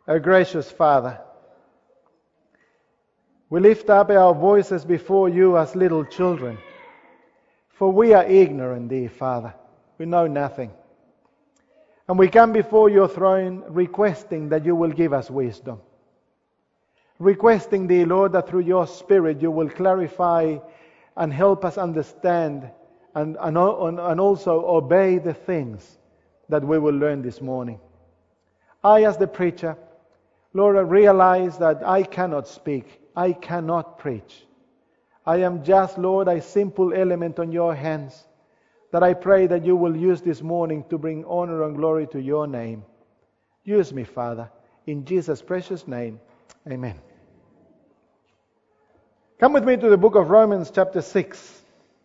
Our gracious Father, we lift up our voices before you as little children, for we are ignorant, dear Father. We know nothing. And we come before your throne requesting that you will give us wisdom. Requesting, dear Lord, that through your Spirit you will clarify and help us understand and also obey the things that we will learn this morning. I, as the preacher, Lord, I realize that I cannot speak. I cannot preach. I am just, Lord, a simple element on your hands that I pray that you will use this morning to bring honor and glory to your name. Use me, Father, in Jesus' precious name. Amen. Come with me to the book of Romans chapter 6.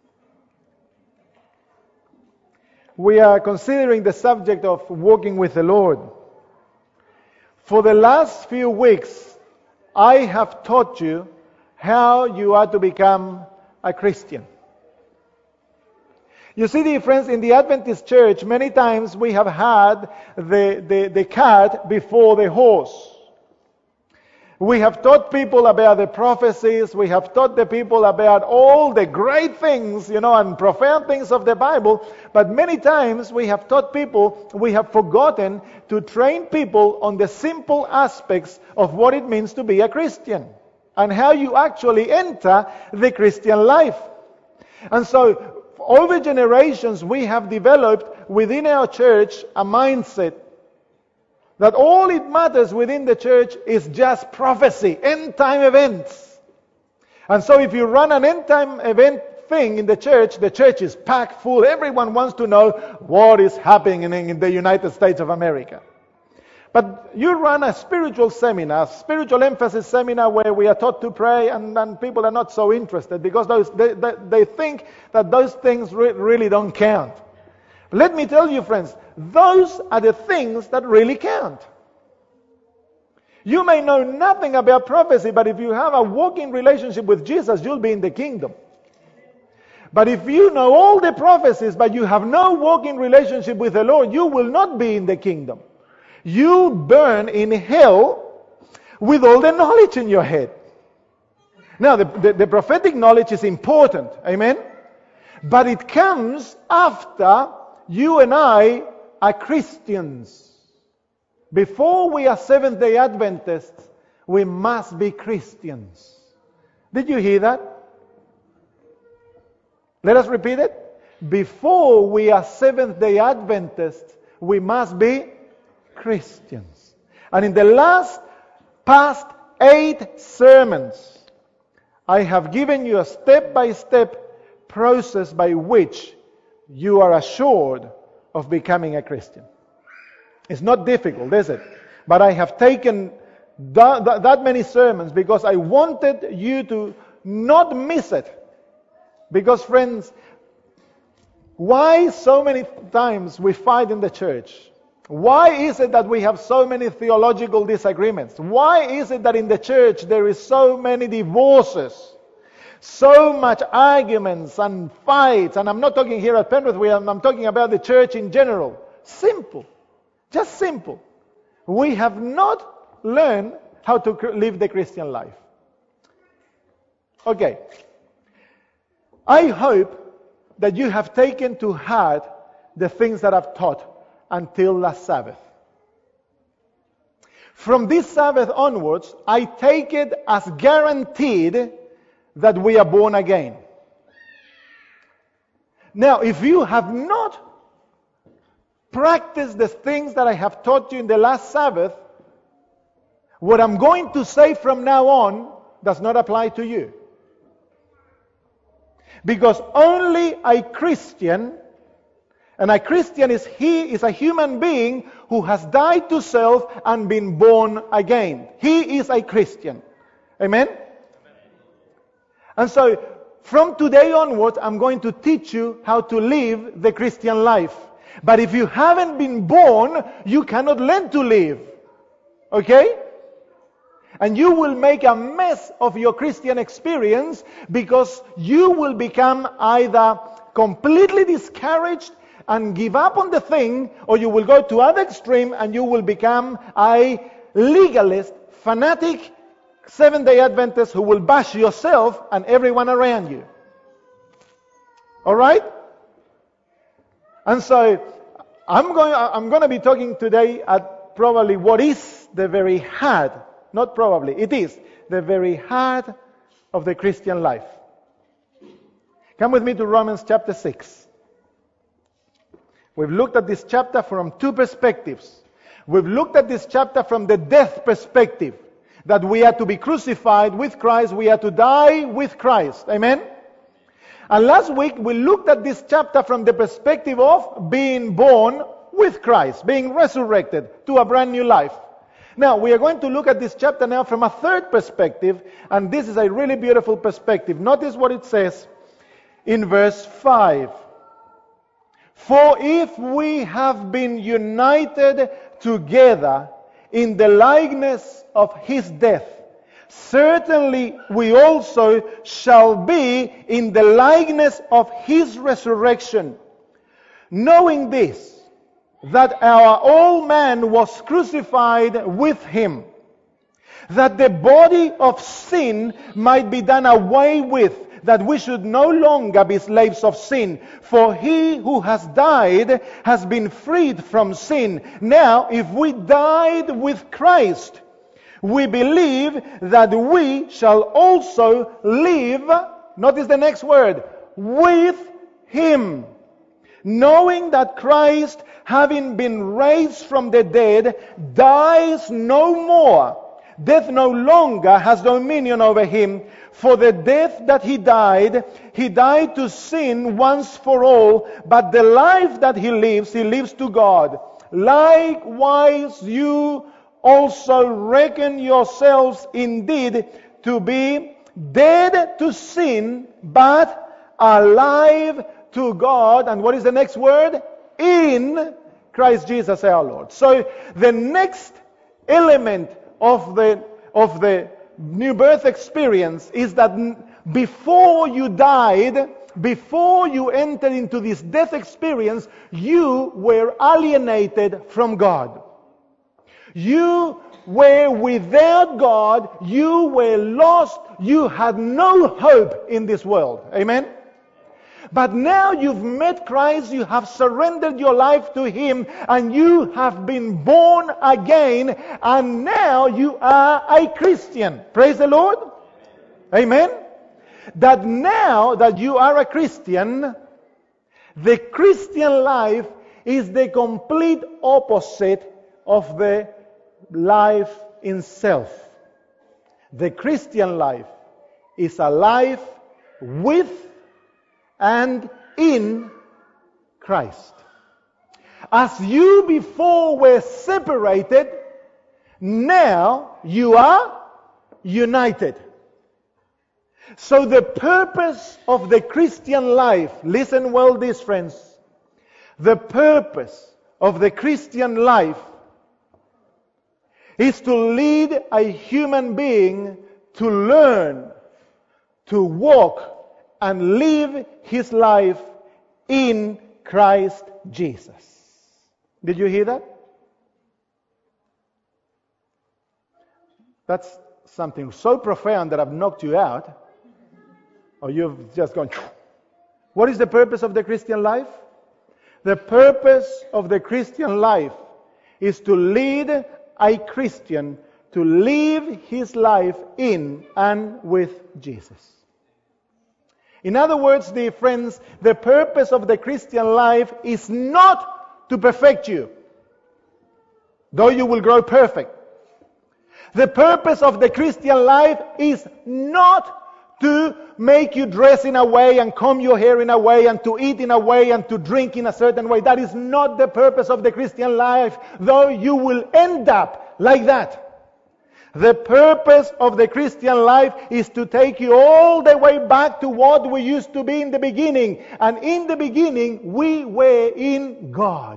We are considering the subject of walking with the Lord. For the last few weeks, I have taught you how you are to become a Christian. You see, dear friends, in the Adventist church, many times we have had the cart before the horse. We have taught people about the prophecies. We have taught the people about all the great things, and profound things of the Bible. But many times we have taught people, we have forgotten to train people on the simple aspects of what it means to be a Christian and how you actually enter the Christian life. And so, over generations, we have developed within our church a mindset that all it matters within the church is just prophecy, end-time events. And so if you run an end-time event thing in the church is packed full. Everyone wants to know what is happening in the United States of America. But you run a spiritual seminar, spiritual emphasis seminar where we are taught to pray and people are not so interested because they think that those things really don't count. Let me tell you, friends, those are the things that really count. You may know nothing about prophecy, but if you have a walking relationship with Jesus, you'll be in the kingdom. But if you know all the prophecies, but you have no walking relationship with the Lord, you will not be in the kingdom. You burn in hell with all the knowledge in your head. Now, the prophetic knowledge is important, amen? But it comes after you and I are Christians. Before we are Seventh-day Adventists, we must be Christians. Did you hear that? Let us repeat it. Before we are Seventh-day Adventists, we must be Christians. And in the past 8 sermons, I have given you a step-by-step process by which you are assured of becoming a Christian. It's not difficult, is it? But I have taken that many sermons because I wanted you to not miss it. Because, friends, why so many times we fight in the church? Why is it that we have so many theological disagreements? Why is it that in the church there is so many divorces? So much arguments and fights, and I'm not talking here at Penrith, I'm talking about the church in general. Simple. Just simple. We have not learned how to live the Christian life. Okay. I hope that you have taken to heart the things that I've taught until last Sabbath. From this Sabbath onwards, I take it as guaranteed that we are born again. Now, if you have not practiced the things that I have taught you in the last Sabbath, what I'm going to say from now on does not apply to you. Because only a Christian, and a Christian is a human being who has died to self and been born again. He is a Christian. Amen? And so, from today onwards, I'm going to teach you how to live the Christian life. But if you haven't been born, you cannot learn to live. Okay? And you will make a mess of your Christian experience because you will become either completely discouraged and give up on the thing, or you will go to other extreme and you will become a legalist, fanatic Seventh-day Adventist who will bash yourself and everyone around you. All right? And so I'm going to be talking today at probably what is the very heart, not probably, it is the very heart of the Christian life. Come with me to Romans chapter 6. We've looked at this chapter from two perspectives. We've looked at this chapter from the death perspective, that we are to be crucified with Christ, we are to die with Christ. Amen? And last week we looked at this chapter from the perspective of being born with Christ, being resurrected to a brand new life. Now we are going to look at this chapter now from a third perspective, and this is a really beautiful perspective. Notice what it says in verse 5. For if we have been united together in the likeness of his death, certainly we also shall be in the likeness of his resurrection. Knowing this, that our old man was crucified with him, that the body of sin might be done away with, that we should no longer be slaves of sin. For he who has died has been freed from sin. Now, if we died with Christ, we believe that we shall also live, notice the next word, with him. Knowing that Christ, having been raised from the dead, dies no more. Death no longer has dominion over him. For the death that he died to sin once for all, but the life that he lives to God. Likewise you also reckon yourselves indeed to be dead to sin, but alive to God. And what is the next word? In Christ Jesus our Lord. So the next element of the new birth experience is that before you died, before you entered into this death experience, you were alienated from God. You were without God, you were lost, you had no hope in this world. Amen? But now you've met Christ, you have surrendered your life to him, and you have been born again, and now you are a Christian. Praise the Lord. Amen. That now that you are a Christian, the Christian life is the complete opposite of the life in self. The Christian life is a life with and in Christ. As you before were separated, now you are united. So the purpose of the Christian life, listen well this friends, the purpose of the Christian life is to lead a human being to learn, to walk and live his life in Christ Jesus. Did you hear that? That's something so profound that I've knocked you out, or you've just gone. What is the purpose of the Christian life? The purpose of the Christian life is to lead a Christian to live his life in and with Jesus. In other words, dear friends, the purpose of the Christian life is not to perfect you, though you will grow perfect. The purpose of the Christian life is not to make you dress in a way and comb your hair in a way and to eat in a way and to drink in a certain way. That is not the purpose of the Christian life, though you will end up like that. The purpose of the Christian life is to take you all the way back to what we used to be in the beginning. And in the beginning, we were in God.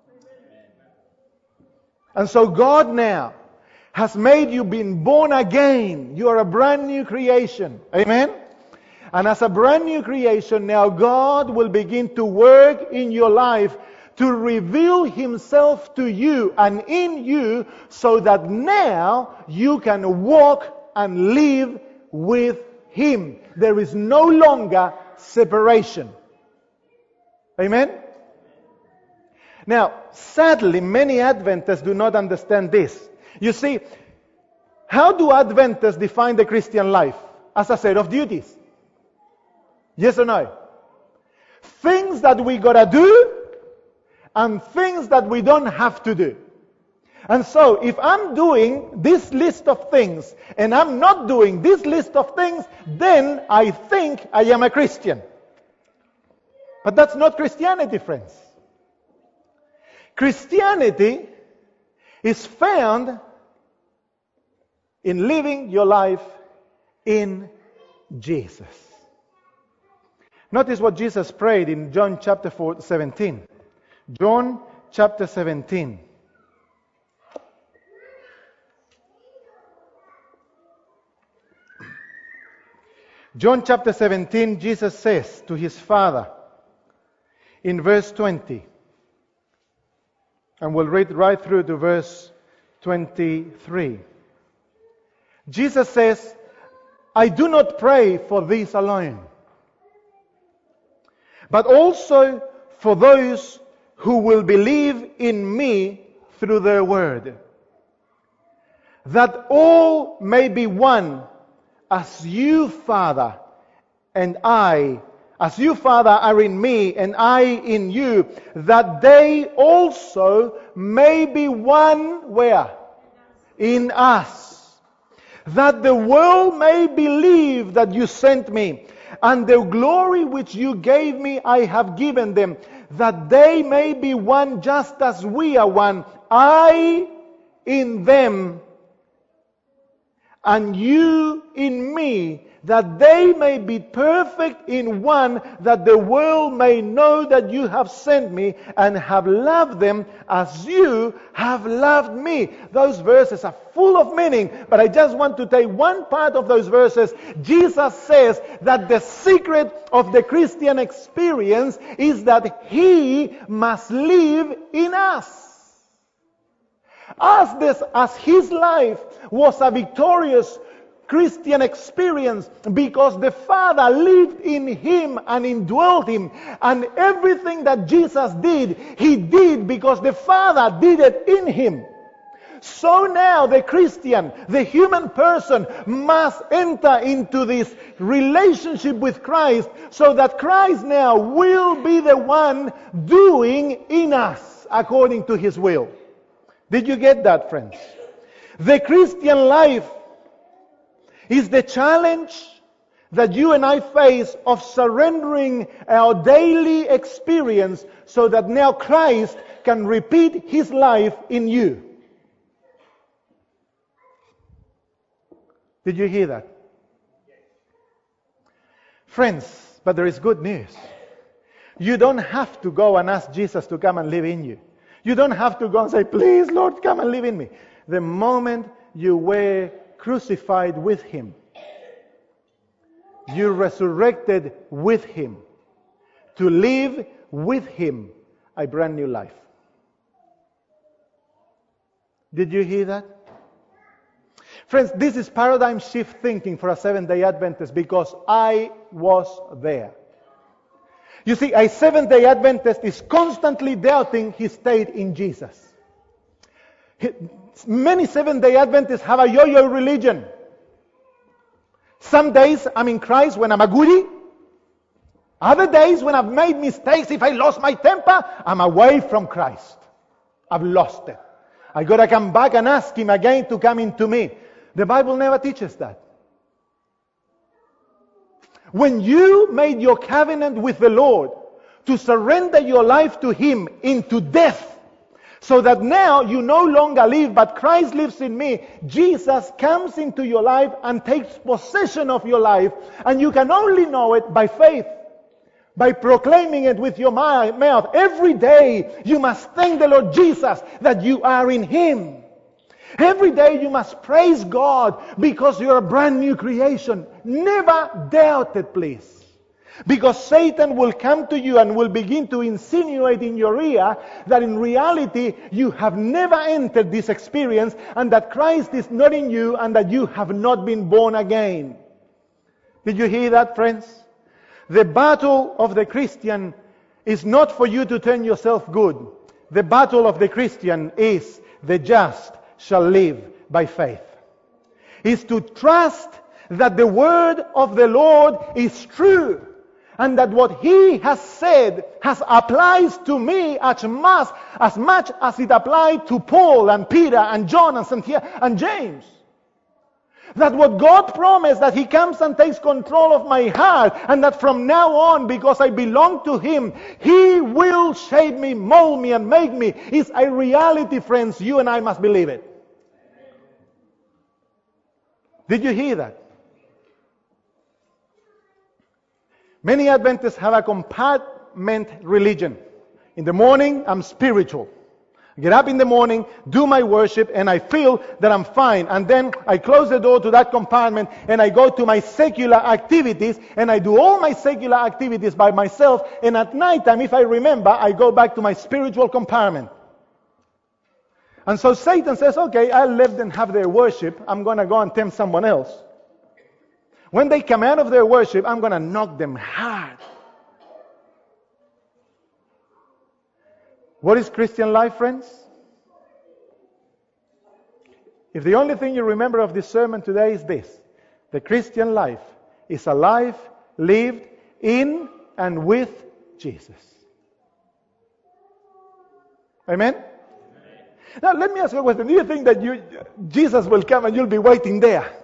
And so God now has made you being born again. You are a brand new creation. Amen? And as a brand new creation, now God will begin to work in your life to reveal himself to you and in you, so that now you can walk and live with him. There is no longer separation. Amen? Now, sadly, many Adventists do not understand this. You see, how do Adventists define the Christian life? As a set of duties. Yes or no? Things that we gotta do and things that we don't have to do. And so, if I'm doing this list of things and I'm not doing this list of things, then I think I am a Christian. But that's not Christianity, friends. Christianity is found in living your life in Jesus. Notice what Jesus prayed in John chapter 17. John chapter 17. John chapter 17, Jesus says to his Father in verse 20, and we'll read right through to verse 23. Jesus says, I do not pray for these alone, but also for those who will believe in me through their word, that all may be one, as you, Father, and I, as you, Father, are in me, and I in you, that they also may be one, where? In us. That the world may believe that you sent me, and the glory which you gave me I have given them, that they may be one just as we are one, I in them, and you in me, that they may be perfect in one, that the world may know that you have sent me and have loved them as you have loved me. Those verses are full of meaning, but I just want to take one part of those verses. Jesus says that the secret of the Christian experience is that he must live in us. As his life was a victorious Christian experience because the Father lived in him and indwelt him, and everything that Jesus did, he did because the Father did it in him. So now the Christian, the human person, must enter into this relationship with Christ, so that Christ now will be the one doing in us according to his will. Did you get that, friends? The Christian life is the challenge that you and I face of surrendering our daily experience so that now Christ can repeat his life in you. Did you hear that? Friends, but there is good news. You don't have to go and ask Jesus to come and live in you. You don't have to go and say, please, Lord, come and live in me. The moment you were crucified with him, you resurrected with him to live with him a brand new life. Did you hear that? Friends, this is paradigm shift thinking for a Seventh-day Adventist, because I was there. You see, a Seventh-day Adventist is constantly doubting his state in Jesus. Many Seventh-day Adventists have a yo-yo religion. Some days I'm in Christ when I'm a goodie. Other days when I've made mistakes, if I lost my temper, I'm away from Christ. I've lost it. I got to come back and ask him again to come into me. The Bible never teaches that. When you made your covenant with the Lord to surrender your life to him into death, so that now you no longer live, but Christ lives in me, Jesus comes into your life and takes possession of your life, and you can only know it by faith, by proclaiming it with your mouth. Every day you must thank the Lord Jesus that you are in him. Every day you must praise God because you're a brand new creation. Never doubt it, please. Because Satan will come to you and will begin to insinuate in your ear that in reality you have never entered this experience and that Christ is not in you and that you have not been born again. Did you hear that, friends? The battle of the Christian is not for you to turn yourself good. The battle of the Christian is the just shall live by faith. Is to trust that the word of the Lord is true. And that what He has said applies to me as much as it applied to Paul and Peter and John and Santiago and James. That what God promised, that He comes and takes control of my heart, and that from now on, because I belong to Him, He will shape me, mold me, and make me, is a reality, friends. You and I must believe it. Did you hear that? Many Adventists have a compartment religion. In the morning, I'm spiritual. I get up in the morning, do my worship, and I feel that I'm fine. And then I close the door to that compartment, and I go to my secular activities, and I do all my secular activities by myself. And at night time, if I remember, I go back to my spiritual compartment. And so Satan says, okay, I'll let them have their worship. I'm going to go and tempt someone else. When they come out of their worship, I'm going to knock them hard. What is Christian life, friends? If the only thing you remember of this sermon today is this: the Christian life is a life lived in and with Jesus. Amen? Now, let me ask you a question. Do you think that Jesus will come and you'll be waiting there?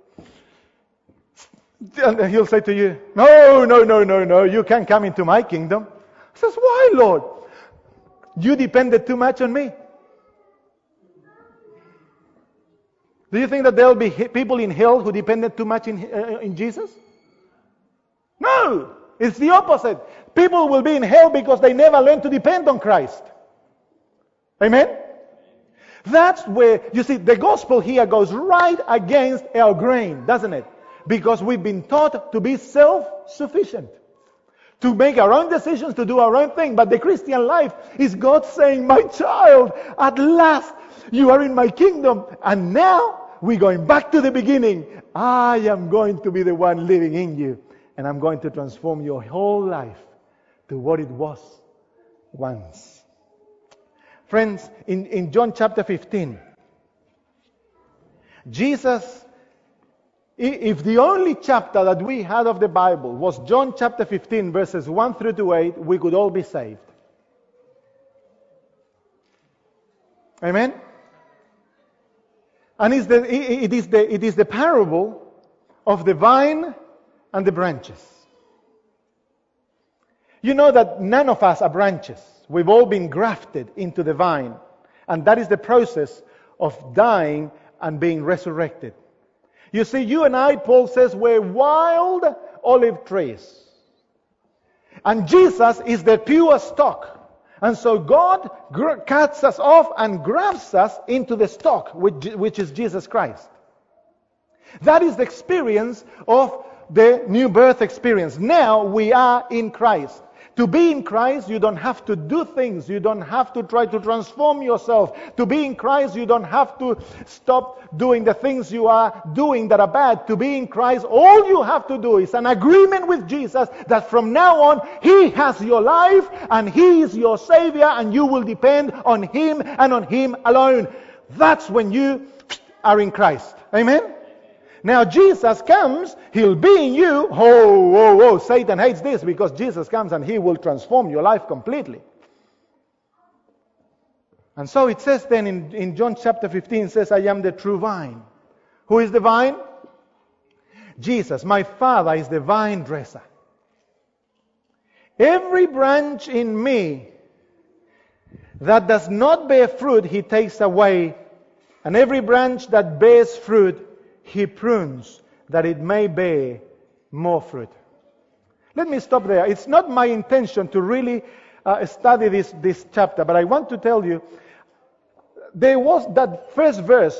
And He'll say to you, no, you can't come into my kingdom. He says, why, Lord? You depended too much on me. Do you think that there will be people in hell who depended too much in Jesus? No, it's the opposite. People will be in hell because they never learned to depend on Christ. Amen? That's where, you see, the gospel here goes right against our grain, doesn't it? Because we've been taught to be self-sufficient, to make our own decisions, to do our own thing. But the Christian life is God saying, my child, at last you are in my kingdom. And now we're going back to the beginning. I am going to be the one living in you. And I'm going to transform your whole life to what it was once. Friends, in John chapter 15, Jesus... If the only chapter that we had of the Bible was John chapter 15, verses 1 through to 8, we could all be saved. Amen? And it is the parable of the vine and the branches. You know that none of us are branches. We've all been grafted into the vine. And that is the process of dying and being resurrected. You see, you and I, Paul says, we're wild olive trees. And Jesus is the pure stock. And so God cuts us off and grafts us into the stock, which is Jesus Christ. That is the experience of the new birth experience. Now we are in Christ. To be in Christ, you don't have to do things. You don't have to try to transform yourself. To be in Christ, you don't have to stop doing the things you are doing that are bad. To be in Christ, all you have to do is an agreement with Jesus that from now on, He has your life and He is your Savior and you will depend on Him and on Him alone. That's when you are in Christ. Amen? Now Jesus comes, He'll be in you. Oh, Satan hates this because Jesus comes and He will transform your life completely. And so it says then in John chapter 15, it says, I am the true vine. Who is the vine? Jesus. My Father is the vine dresser. Every branch in me that does not bear fruit, He takes away. And every branch that bears fruit, He prunes, that it may bear more fruit. Let me stop there. It's not my intention to really study this chapter, but I want to tell you, there was that first verse,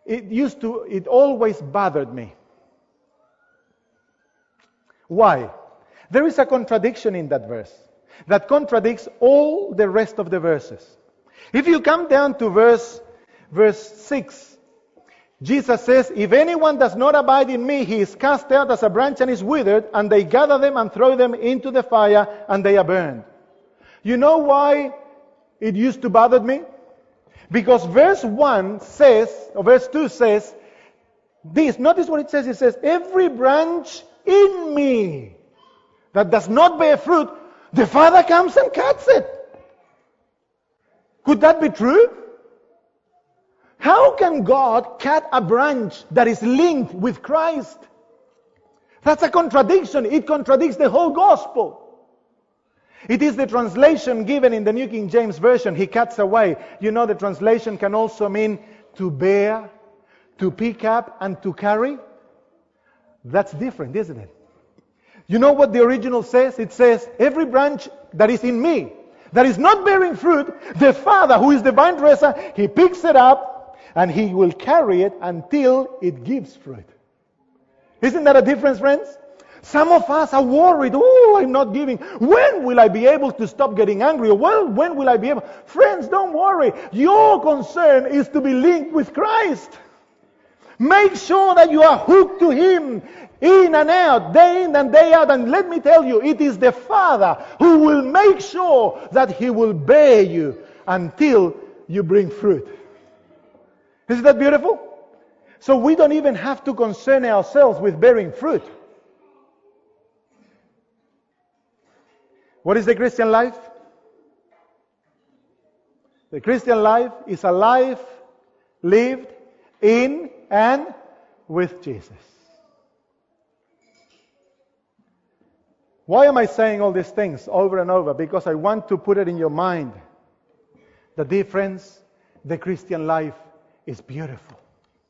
it always bothered me. Why? There is a contradiction in that verse that contradicts all the rest of the verses. If you come down to verse 6, Jesus says, if anyone does not abide in me, he is cast out as a branch and is withered, and they gather them and throw them into the fire, and they are burned. You know why it used to bother me? Because verse 1 says, or verse 2 says, this. Notice what it says. It says, every branch in me that does not bear fruit, the Father comes and cuts it. Could that be true? How can God cut a branch that is linked with Christ? That's a contradiction. It contradicts the whole gospel. It is the translation given in the New King James Version. He cuts away. You know, the translation can also mean to bear, to pick up, and to carry. That's different, isn't it? You know what the original says? It says, every branch that is in me, that is not bearing fruit, the Father, who is the vine dresser, He picks it up and He will carry it until it gives fruit. Isn't that a difference, friends? Some of us are worried, I'm not giving. When will I be able to stop getting angry? Well, when will I be able? Friends, don't worry. Your concern is to be linked with Christ. Make sure that you are hooked to Him in and out, day in and day out. And let me tell you, it is the Father who will make sure that He will bear you until you bring fruit. Isn't that beautiful? So we don't even have to concern ourselves with bearing fruit. What is the Christian life? The Christian life is a life lived in and with Jesus. Why am I saying all these things over and over? Because I want to put it in your mind. The difference, the Christian life is beautiful.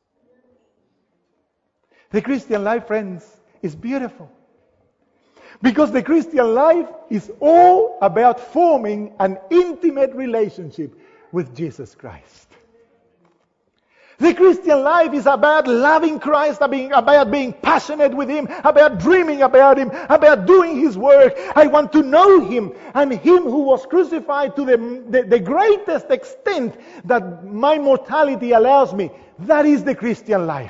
The Christian life, friends, is beautiful. Because the Christian life is all about forming an intimate relationship with Jesus Christ. The Christian life is about loving Christ, about being passionate with Him, about dreaming about Him, about doing His work. I want to know Him, and Him who was crucified to the greatest extent that my mortality allows me. That is the Christian life.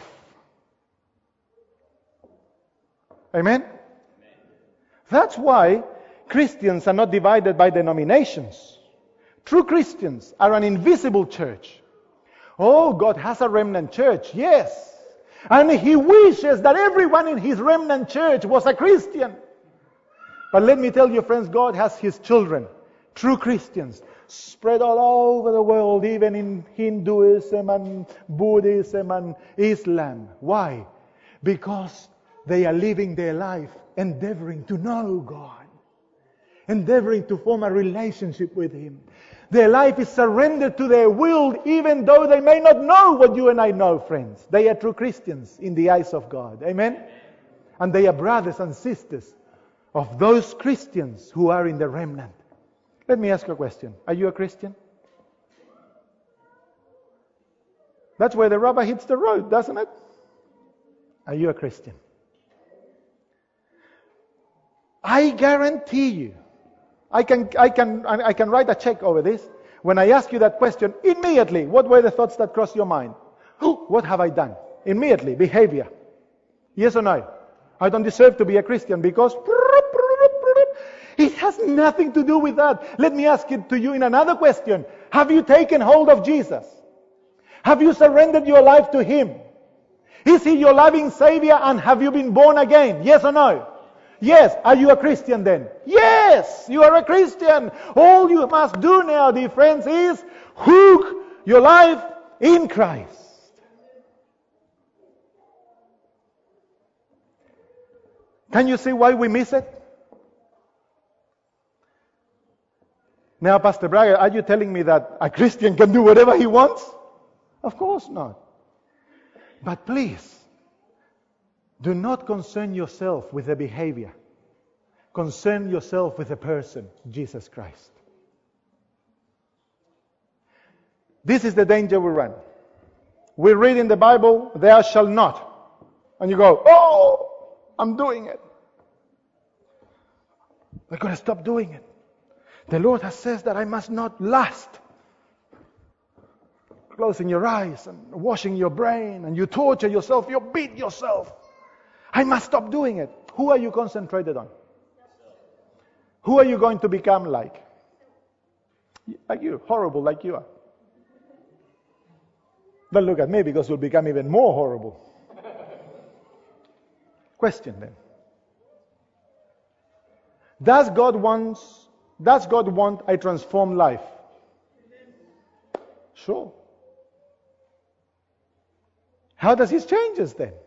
Amen? That's why Christians are not divided by denominations. True Christians are an invisible church. Oh, God has a remnant church, yes. And He wishes that everyone in His remnant church was a Christian. But let me tell you, friends, God has His children, true Christians, spread all over the world, even in Hinduism and Buddhism and Islam. Why? Because they are living their life endeavoring to know God, endeavoring to form a relationship with Him. Their life is surrendered to their will, even though they may not know what you and I know, friends. They are true Christians in the eyes of God. Amen? And they are brothers and sisters of those Christians who are in the remnant. Let me ask you a question. Are you a Christian? That's where the rubber hits the road, doesn't it? Are you a Christian? I guarantee you, I can write a check over this. When I ask you that question, immediately, what were the thoughts that crossed your mind? What have I done? Immediately, behavior. Yes or no? I don't deserve to be a Christian because it has nothing to do with that. Let me ask it to you in another question. Have you taken hold of Jesus? Have you surrendered your life to Him? Is He your loving Savior, and have you been born again? Yes or no? Yes. Are you a Christian then? Yes, you are a Christian. All you must do now, dear friends, is hook your life in Christ. Can you see why we miss it? Now, Pastor Braga, are you telling me that a Christian can do whatever he wants? Of course not. But please, do not concern yourself with the behavior. Concern yourself with the person, Jesus Christ. This is the danger we run. We read in the Bible, "Thou shalt not." And you go, "Oh, I'm doing it." I've got to stop doing it. The Lord has said that I must not lust. Closing your eyes and washing your brain, and you torture yourself, you beat yourself. I must stop doing it. Who are you concentrated on? Who are you going to become like? Like you, horrible like you are. Don't look at me, because you'll become even more horrible. Question then. Does God want a transformed life? Sure. How does He change us then?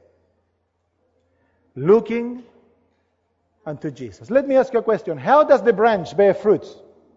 Looking unto Jesus. Let me ask you a question. How does the branch bear fruits?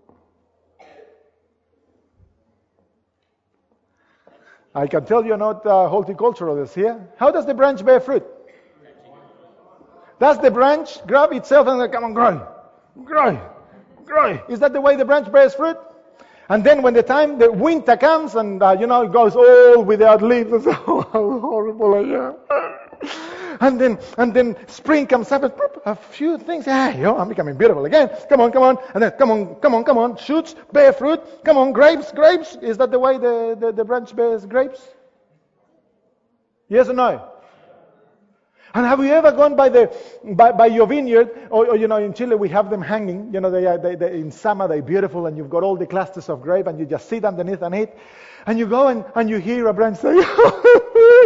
I can tell you're not horticulturalists here. How does the branch bear fruit? Does the branch grab itself and say, come on, grow, grow, grow? Is that the way the branch bears fruit? And then when the winter comes and, it goes all without leaves, and oh, how horrible I am. And then spring comes up and a few things, I'm becoming beautiful again. Come on. And then come on. Shoots, bear fruit. Come on, grapes. Is that the way the branch bears grapes? Yes or no? And have you ever gone by your vineyard, or in Chile we have them hanging. They in summer they're beautiful, and you've got all the clusters of grape, and you just sit underneath it, and you go and you hear a branch say, I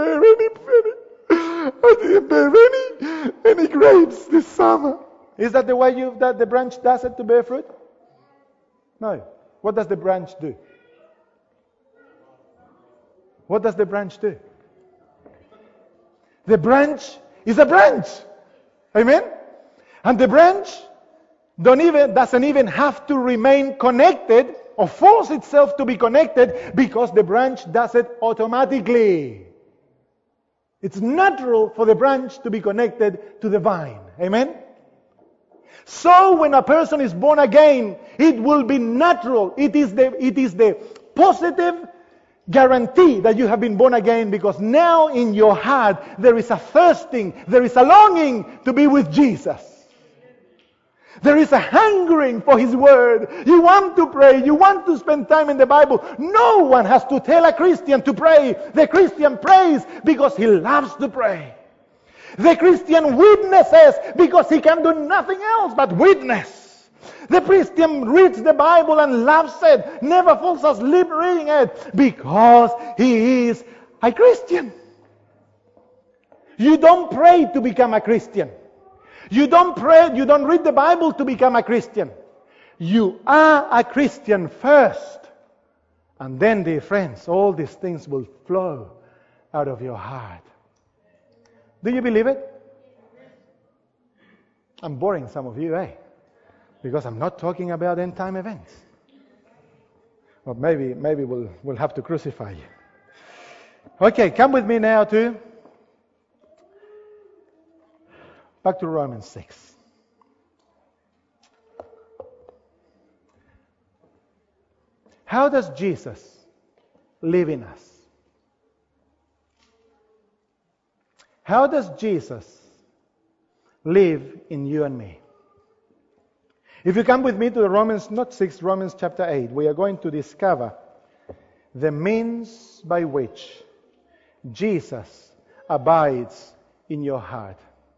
didn't bear any grapes this summer. Is that the way that the branch does it to bear fruit? No. What does the branch do? What does the branch do? The branch is a branch. Amen? And the branch doesn't even have to remain connected or force itself to be connected, because the branch does it automatically. It's natural for the branch to be connected to the vine. Amen? So when a person is born again, it will be natural. It is the positive guarantee that you have been born again, because now in your heart there is a thirsting, there is a longing to be with Jesus. There is a hungering for His Word. You want to pray. You want to spend time in the Bible. No one has to tell a Christian to pray. The Christian prays because he loves to pray. The Christian witnesses because he can do nothing else but witness. The Christian reads the Bible and loves it, never falls asleep reading it, because he is a Christian. You don't pray to become a Christian. You don't pray, you don't read the Bible to become a Christian. You are a Christian first. And then, dear friends, all these things will flow out of your heart. Do you believe it? I'm boring some of you, because I'm not talking about end time events. Well, maybe we'll have to crucify you. Okay, come with me now back to Romans 6. How does Jesus live in us? How does Jesus live in you and me? If you come with me to Romans, not 6, Romans chapter 8, we are going to discover the means by which Jesus abides in your heart.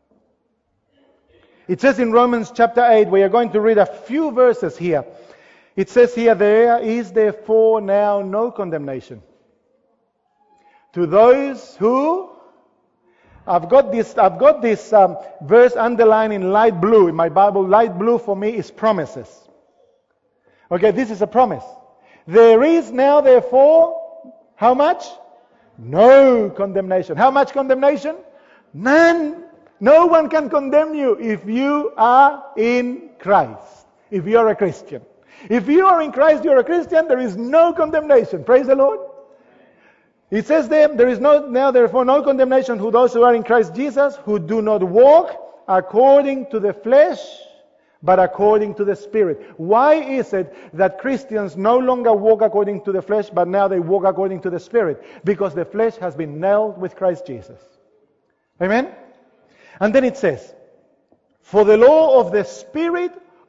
It says in Romans chapter 8, we are going to read a few verses here. It says here, there is therefore now no condemnation to those who... I've got this verse underlined in light blue in my Bible. Light blue for me is promises. Okay, this is a promise. There is now therefore, how much? No condemnation. How much condemnation? None. No one can condemn you if you are in Christ. If you are a Christian. If you are in Christ, you are a Christian, there is no condemnation. Praise the Lord. It says there is now therefore no condemnation to those who are in Christ Jesus, who do not walk according to the flesh, but according to the Spirit. Why is it that Christians no longer walk according to the flesh, but now they walk according to the Spirit? Because the flesh has been nailed with Christ Jesus. Amen? And then it says, for the law of the Spirit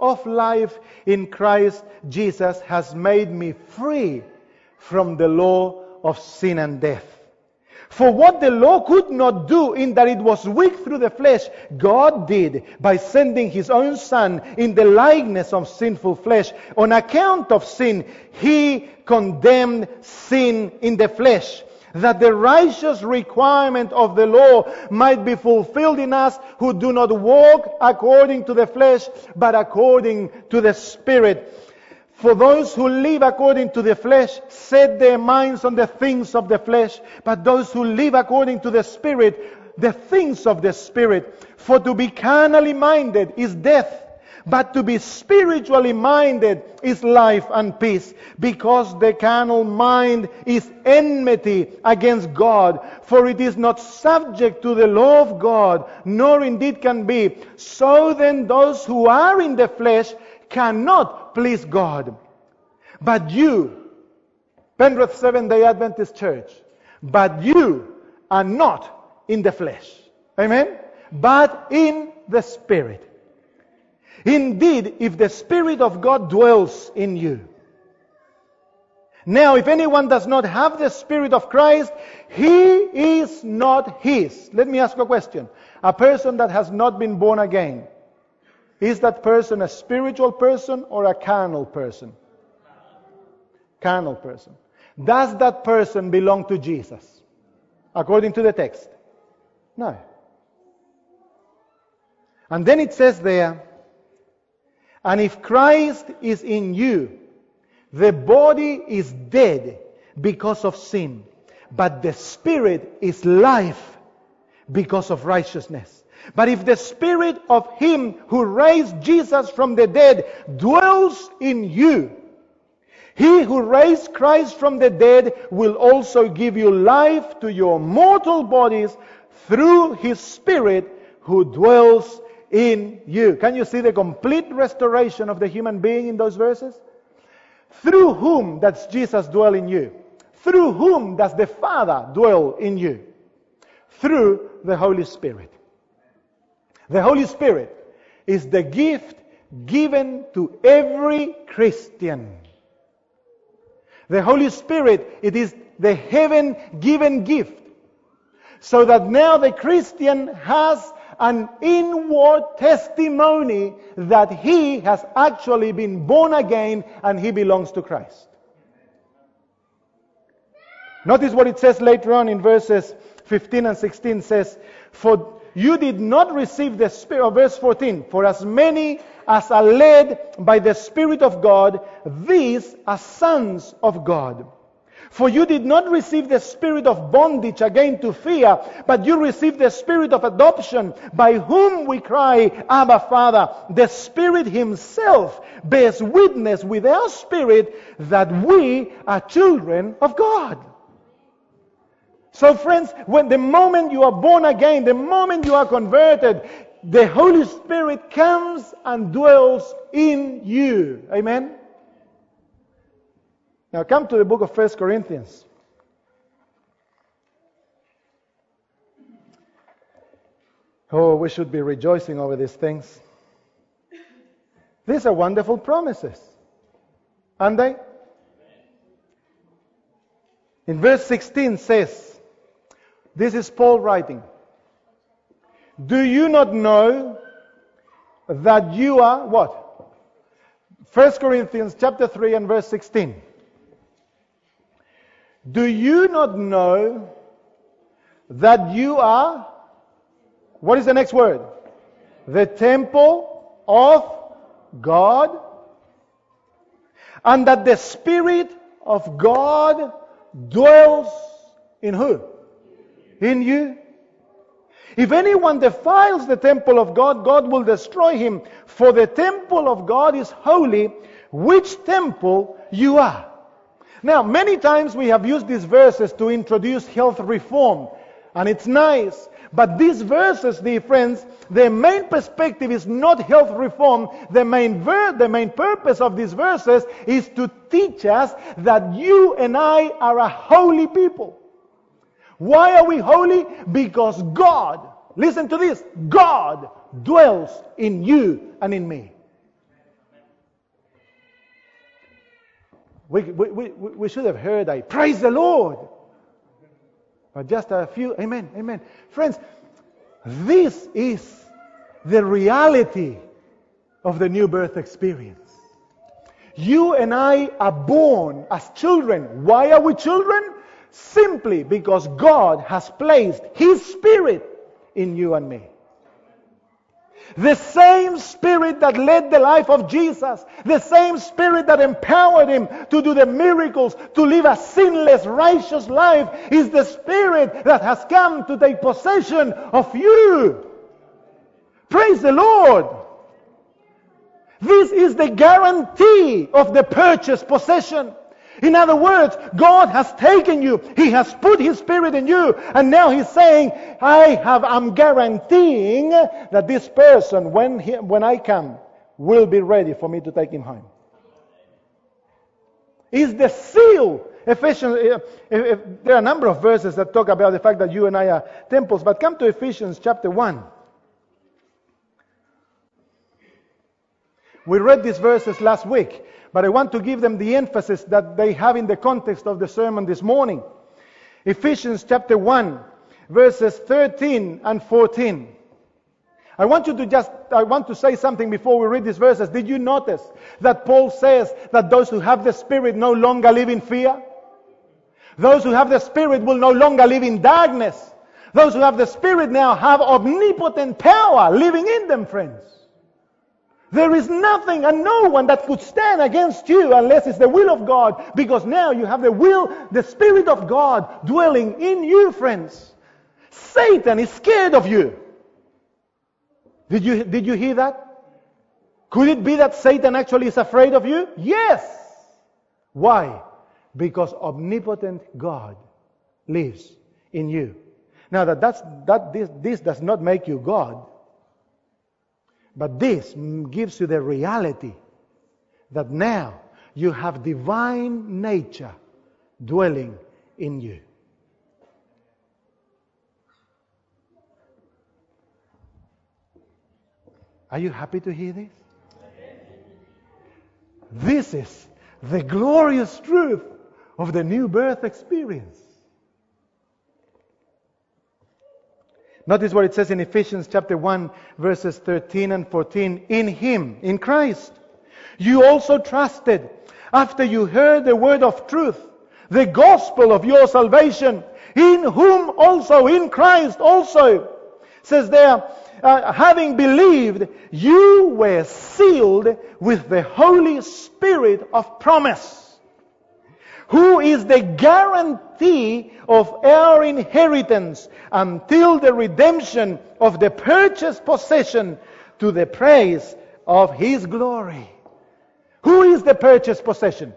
of life in Christ Jesus has made me free from the law of sin and death. For what the law could not do, in that it was weak through the flesh, God did by sending His own Son in the likeness of sinful flesh. On account of sin, He condemned sin in the flesh, that the righteous requirement of the law might be fulfilled in us who do not walk according to the flesh, but according to the Spirit. For those who live according to the flesh set their minds on the things of the flesh, but those who live according to the Spirit, the things of the Spirit. For to be carnally minded is death, but to be spiritually minded is life and peace, because the carnal mind is enmity against God, for it is not subject to the law of God, nor indeed can be. So then those who are in the flesh cannot please God. But you, Penrith Seventh-day Adventist Church, but you are not in the flesh. Amen? But in the Spirit. Indeed, if the Spirit of God dwells in you. Now, if anyone does not have the Spirit of Christ, he is not His. Let me ask a question. A person that has not been born again, is that person a spiritual person or a carnal person? Carnal person. Does that person belong to Jesus? According to the text? No. And then it says there, and if Christ is in you, the body is dead because of sin, but the Spirit is life because of righteousness. But if the Spirit of Him who raised Jesus from the dead dwells in you, He who raised Christ from the dead will also give you life to your mortal bodies through His Spirit who dwells in you. Can you see the complete restoration of the human being in those verses? Through whom does Jesus dwell in you? Through whom does the Father dwell in you? Through the Holy Spirit. The Holy Spirit is the gift given to every Christian. The Holy Spirit, it is the heaven-given gift. So that now the Christian has an inward testimony that he has actually been born again and he belongs to Christ. Notice what it says later on in verses 15 and 16 says, for you did not receive the Spirit, verse 14, for as many as are led by the Spirit of God, these are sons of God. For you did not receive the spirit of bondage again to fear, but you received the Spirit of adoption, by whom we cry, Abba, Father. The Spirit Himself bears witness with our spirit that we are children of God. So friends, when the moment you are born again, the moment you are converted, the Holy Spirit comes and dwells in you. Amen? Now come to the book of 1 Corinthians. Oh, we should be rejoicing over these things. These are wonderful promises, aren't they? In verse 16 says, this is Paul writing, do you not know that you are what? 1 Corinthians chapter 3 and verse 16. Do you not know that you are, what is the next word? The temple of God, and that the Spirit of God dwells in who? In you. If anyone defiles the temple of God, God will destroy him. For the temple of God is holy, which temple you are. Now, many times we have used these verses to introduce health reform. And it's nice. But these verses, dear friends, the main perspective is not health reform. The main purpose of these verses is to teach us that you and I are a holy people. Why are we holy? Because God, listen to this, God dwells in you and in me. We should have heard a praise the Lord. But just a few, amen, amen. Friends, this is the reality of the new birth experience. You and I are born as children. Why are we children? Simply because God has placed His Spirit in you and me. The same Spirit that led the life of Jesus, the same Spirit that empowered Him to do the miracles, to live a sinless, righteous life, is the Spirit that has come to take possession of you. Praise the Lord. This is the guarantee of the purchased possession. In other words, God has taken you. He has put His Spirit in you. And now He's saying, I'm guaranteeing that this person, when I come, will be ready for me to take him home. Is the seal. Ephesians, there are a number of verses that talk about the fact that you and I are temples. But come to Ephesians chapter 1. We read these verses last week, but I want to give them the emphasis that they have in the context of the sermon this morning. Ephesians chapter 1, verses 13 and 14. I want to say something before we read these verses. Did you notice that Paul says that those who have the Spirit no longer live in fear? Those who have the Spirit will no longer live in darkness. Those who have the Spirit now have omnipotent power living in them, friends. There is nothing and no one that could stand against you unless it's the will of God, because now you have the Spirit of God dwelling in you, friends. Satan is scared of you. Did you hear that? Could it be that Satan actually is afraid of you? Yes. Why? Because omnipotent God lives in you. Now this does not make you God. But this gives you the reality that now you have divine nature dwelling in you. Are you happy to hear this? This is the glorious truth of the new birth experience. Notice what it says in Ephesians chapter 1, verses 13 and 14. In Him, in Christ, you also trusted after you heard the word of truth, the gospel of your salvation, in whom also, in Christ also, says there, having believed, you were sealed with the Holy Spirit of promise, who is the guarantee of our inheritance until the redemption of the purchased possession, to the praise of His glory. Who is the purchased possession?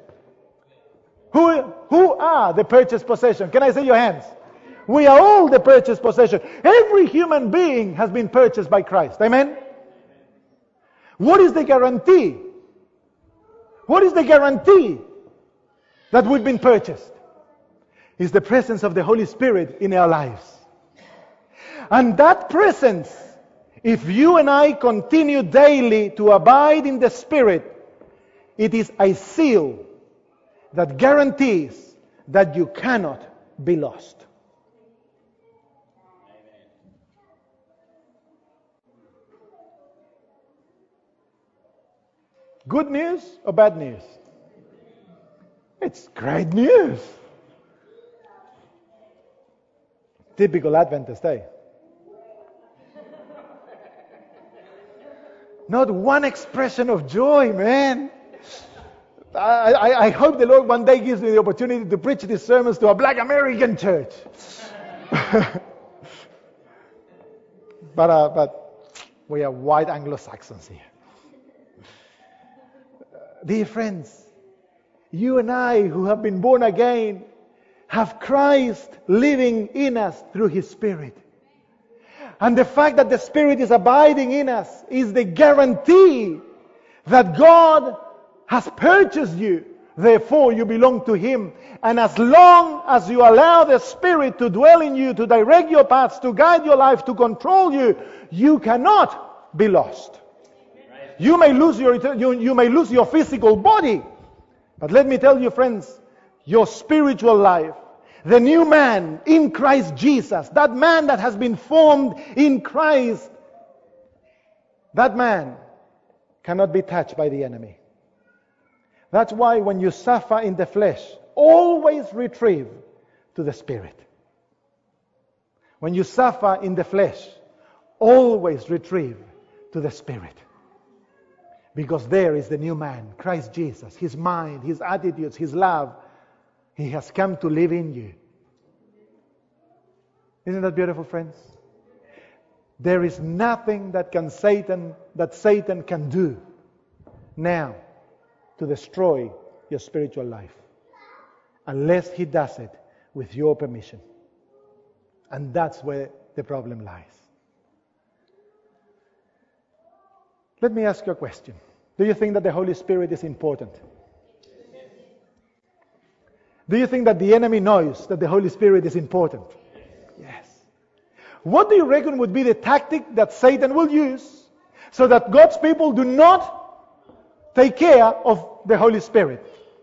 Who are the purchased possession? Can I see your hands? We are all the purchased possession. Every human being has been purchased by Christ. Amen? What is the guarantee? What is the guarantee that we've been purchased? Is the presence of the Holy Spirit in our lives. And that presence, if you and I continue daily to abide in the Spirit, it is a seal that guarantees that you cannot be lost. Good news or bad news? It's great news. Typical Adventist, eh? Not one expression of joy, man. I hope the Lord one day gives me the opportunity to preach these sermons to a black American church. But we are white Anglo-Saxons here. Dear friends, you and I who have been born again have Christ living in us through His Spirit. And the fact that the Spirit is abiding in us is the guarantee that God has purchased you. Therefore, you belong to Him. And as long as you allow the Spirit to dwell in you, to direct your paths, to guide your life, to control you, you cannot be lost. You may lose your physical body, But let me tell you, friends, your spiritual life, the new man in Christ Jesus, that man that has been formed in Christ, that man cannot be touched by the enemy. That's why when you suffer in the flesh, always retrieve to the Spirit. When you suffer in the flesh, always retrieve to the Spirit. Because there is the new man, Christ Jesus, His mind, His attitudes, His love. He has come to live in you. Isn't that beautiful, friends? There is nothing that Satan can do now to destroy your spiritual life, unless he does it with your permission. And that's where the problem lies. Let me ask you a question. Do you think that the Holy Spirit is important? Do you think that the enemy knows that the Holy Spirit is important? Yes. What do you reckon would be the tactic that Satan will use so that God's people do not take care of the Holy Spirit?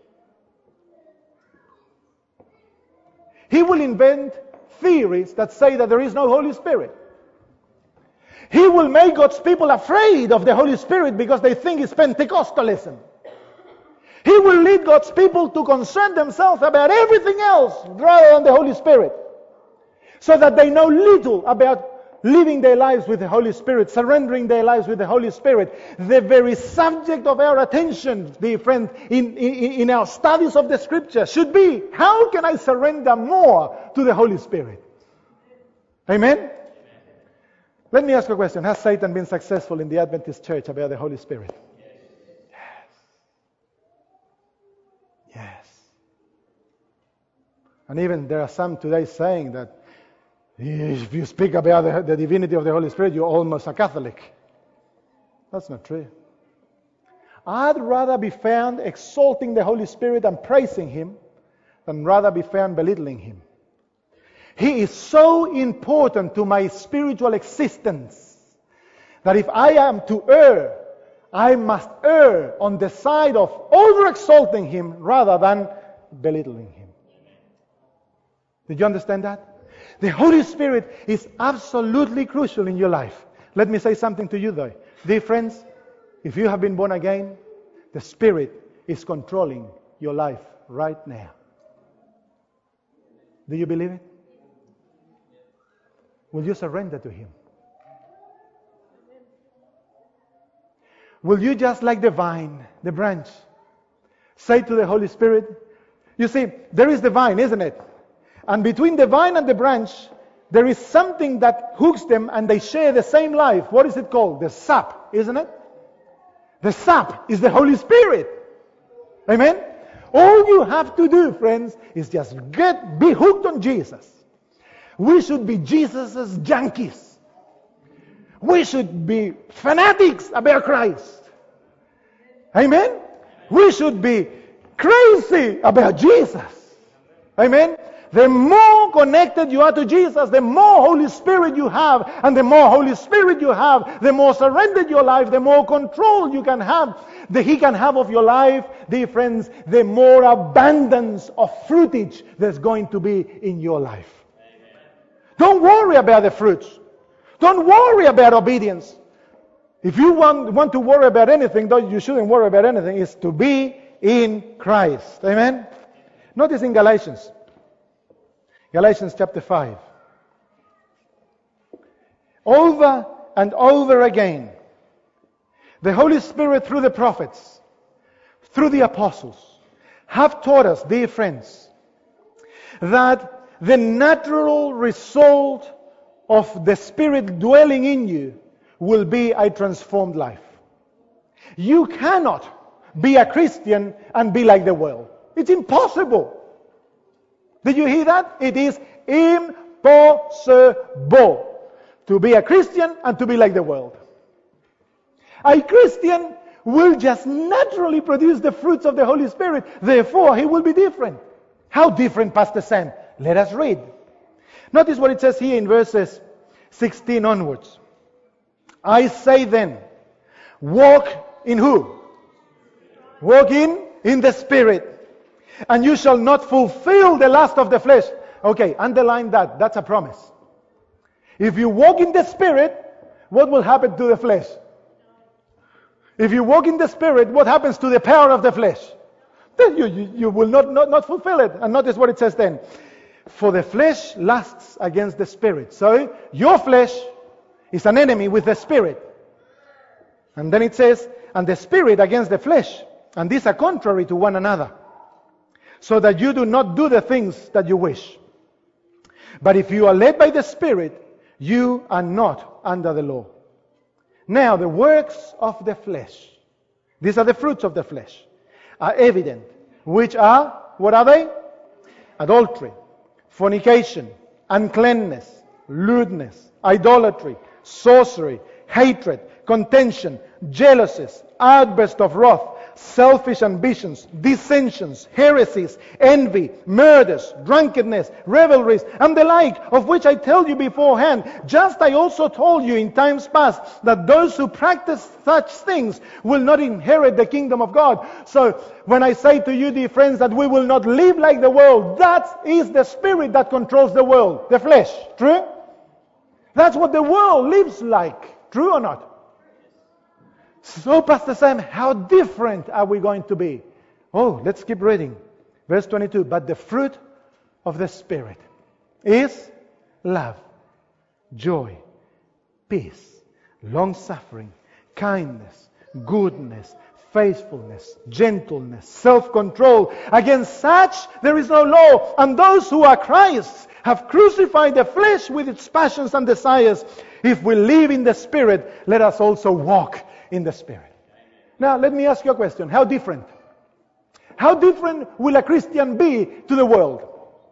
He will invent theories that say that there is no Holy Spirit. He will make God's people afraid of the Holy Spirit because they think it's Pentecostalism. He will lead God's people to concern themselves about everything else rather than the Holy Spirit, so that they know little about living their lives with the Holy Spirit, surrendering their lives with the Holy Spirit. The very subject of our attention, dear friend, in our studies of the Scripture should be, how can I surrender more to the Holy Spirit? Amen? Let me ask you a question. Has Satan been successful in the Adventist church about the Holy Spirit? Yes. And even there are some today saying that if you speak about the divinity of the Holy Spirit, you're almost a Catholic. That's not true. I'd rather be found exalting the Holy Spirit and praising Him than rather be found belittling Him. He is so important to my spiritual existence that if I am to err, I must err on the side of over-exalting Him rather than belittling Him. Did you understand that? The Holy Spirit is absolutely crucial in your life. Let me say something to you though. Dear friends, if you have been born again, the Spirit is controlling your life right now. Do you believe it? Will you surrender to Him? Will you, just like the vine, the branch, say to the Holy Spirit, you see, there is the vine, isn't it? And between the vine and the branch, there is something that hooks them and they share the same life. What is it called? The sap, isn't it? The sap is the Holy Spirit. Amen? All you have to do, friends, is just be hooked on Jesus. We should be Jesus' junkies. We should be fanatics about Christ. Amen? We should be crazy about Jesus. Amen? The more connected you are to Jesus, the more Holy Spirit you have. And the more Holy Spirit you have, the more surrendered your life, the more control you can have, that He can have of your life, dear friends, the more abundance of fruitage there's going to be in your life. Don't worry about the fruits. Don't worry about obedience. If you want to worry about anything, though you shouldn't worry about anything, is to be in Christ. Amen? Notice in Galatians chapter 5. Over and over again, the Holy Spirit through the prophets, through the apostles, have taught us, dear friends, that the natural result of the Spirit dwelling in you will be a transformed life. You cannot be a Christian and be like the world. It's impossible. Did you hear that? It is impossible to be a Christian and to be like the world. A Christian will just naturally produce the fruits of the Holy Spirit. Therefore, he will be different. How different, Pastor Sam? Let us read. Notice what it says here in verses 16 onwards. I say then, walk in who? Walk in in the Spirit, and you shall not fulfill the lust of the flesh. Okay, underline that. That's a promise. If you walk in the Spirit, what will happen to the flesh? If you walk in the Spirit, what happens to the power of the flesh? Then you will not fulfill it. And notice what it says then. For the flesh lusts against the Spirit. So your flesh is an enemy with the Spirit. And then it says, and the Spirit against the flesh. And these are contrary to one another, so that you do not do the things that you wish. But if you are led by the Spirit, you are not under the law. Now, the works of the flesh, these are the fruits of the flesh, are evident, which are, what are they? Adultery, fornication, uncleanness, lewdness, idolatry, sorcery, hatred, contention, jealousies, outburst of wrath, selfish ambitions, dissensions, heresies, envy, murders, drunkenness, revelries, and the like, of which I tell you beforehand, just I also told you in times past, that those who practice such things will not inherit the kingdom of God. So, when I say to you, dear friends, that we will not live like the world, that is the spirit that controls the world, the flesh. True? That's what the world lives like. True or not? So, Pastor Sam, how different are we going to be? Oh, let's keep reading. Verse 22. But the fruit of the Spirit is love, joy, peace, long-suffering, kindness, goodness, faithfulness, gentleness, self-control. Against such there is no law. And those who are Christ's have crucified the flesh with its passions and desires. If we live in the Spirit, let us also walk in the Spirit. Now, let me ask you a question. How different? How different will a Christian be to the world?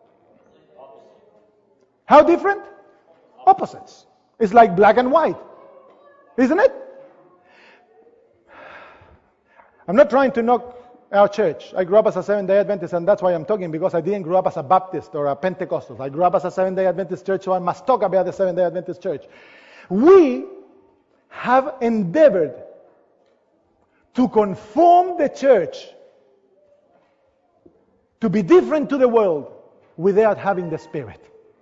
How different? Opposites. It's like black and white. Isn't it? I'm not trying to knock our church. I grew up as a Seventh-day Adventist, and that's why I'm talking, because I didn't grow up as a Baptist or a Pentecostal. I grew up as a Seventh-day Adventist church, so I must talk about the Seventh-day Adventist church. We have endeavored to conform the church to be different to the world without having the Spirit.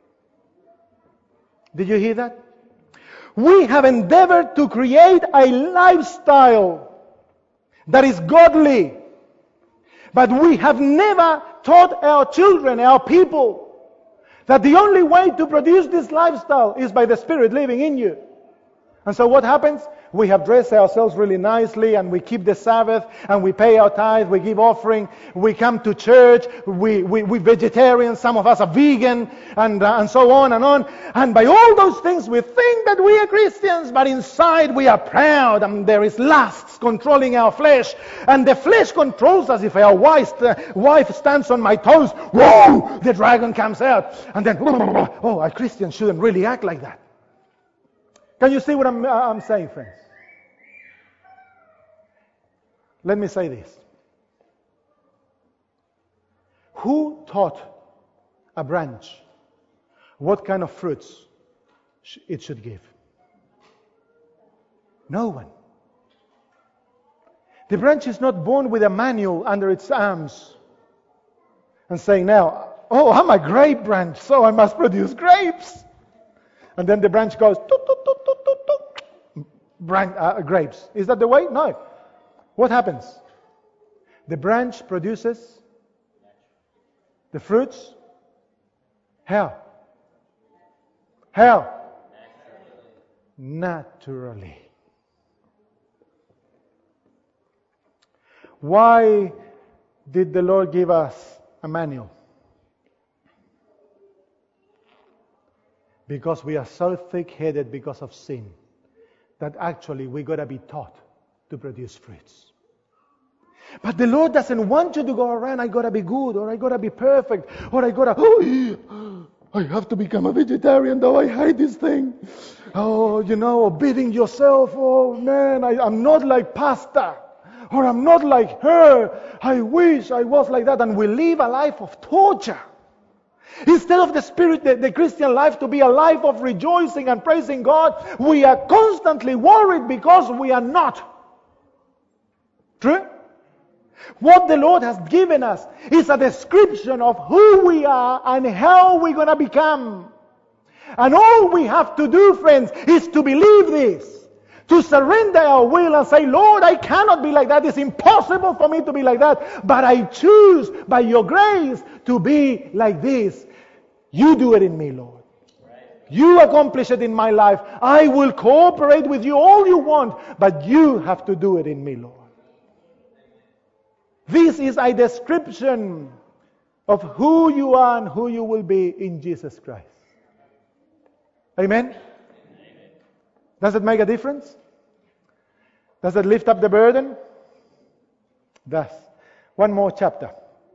Did you hear that? We have endeavored to create a lifestyle that is godly, but we have never taught our children, our people, that the only way to produce this lifestyle is by the Spirit living in you. And so what happens? We have dressed ourselves really nicely, and we keep the Sabbath, and we pay our tithe, we give offering, we come to church, we vegetarian, some of us are vegan, and so on and on. And by all those things we think that we are Christians, but inside we are proud, and there is lust controlling our flesh, and the flesh controls us. If our wife stands on my toes, whoa, the dragon comes out, and then, oh, a Christian shouldn't really act like that. Can you see what I'm saying, friends? Let me say this. Who taught a branch what kind of fruits it should give? No one. The branch is not born with a manual under its arms and saying, now, oh, I'm a grape branch, so I must produce grapes. And then the branch goes, toot, toot, toot, toot, toot, toot, grapes. Is that the way? No. What happens? The branch produces the fruits. How? How? Naturally. Why did the Lord give us a manual? Because we are so thick-headed because of sin that actually we got to be taught to produce fruits. But the Lord doesn't want you to go around, I got to be good, or I got to be perfect, or I got to, I have to become a vegetarian, though I hate this thing. Oh, or beating yourself, oh man, I'm not like Pastor, or I'm not like her, I wish I was like that. And we live a life of torture. Instead of the Christian life to be a life of rejoicing and praising God, we are constantly worried because we are not. True? What the Lord has given us is a description of who we are and how we're going to become. And all we have to do, friends, is to believe this. To surrender our will and say, Lord, I cannot be like that. It's impossible for me to be like that. But I choose, by your grace, to be like this. You do it in me, Lord. You accomplish it in my life. I will cooperate with you all you want, but you have to do it in me, Lord. This is a description of who you are and who you will be in Jesus Christ. Amen? Does it make a difference? Does it lift up the burden? Does. One more chapter.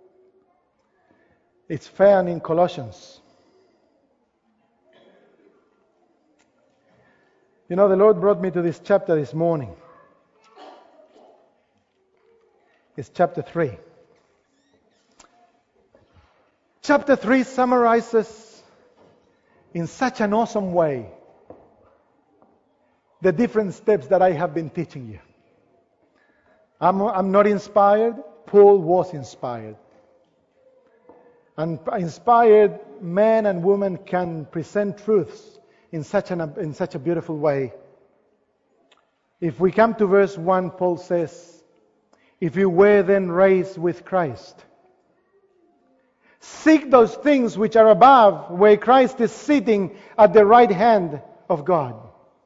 It's found in Colossians. You know, the Lord brought me to this chapter this morning. It's chapter 3. Chapter 3 summarizes in such an awesome way the different steps that I have been teaching you. I'm not inspired. Paul was inspired. And inspired men and women can present truths in such a beautiful way. If we come to verse 1, Paul says, if you were then raised with Christ, seek those things which are above, where Christ is sitting at the right hand of God.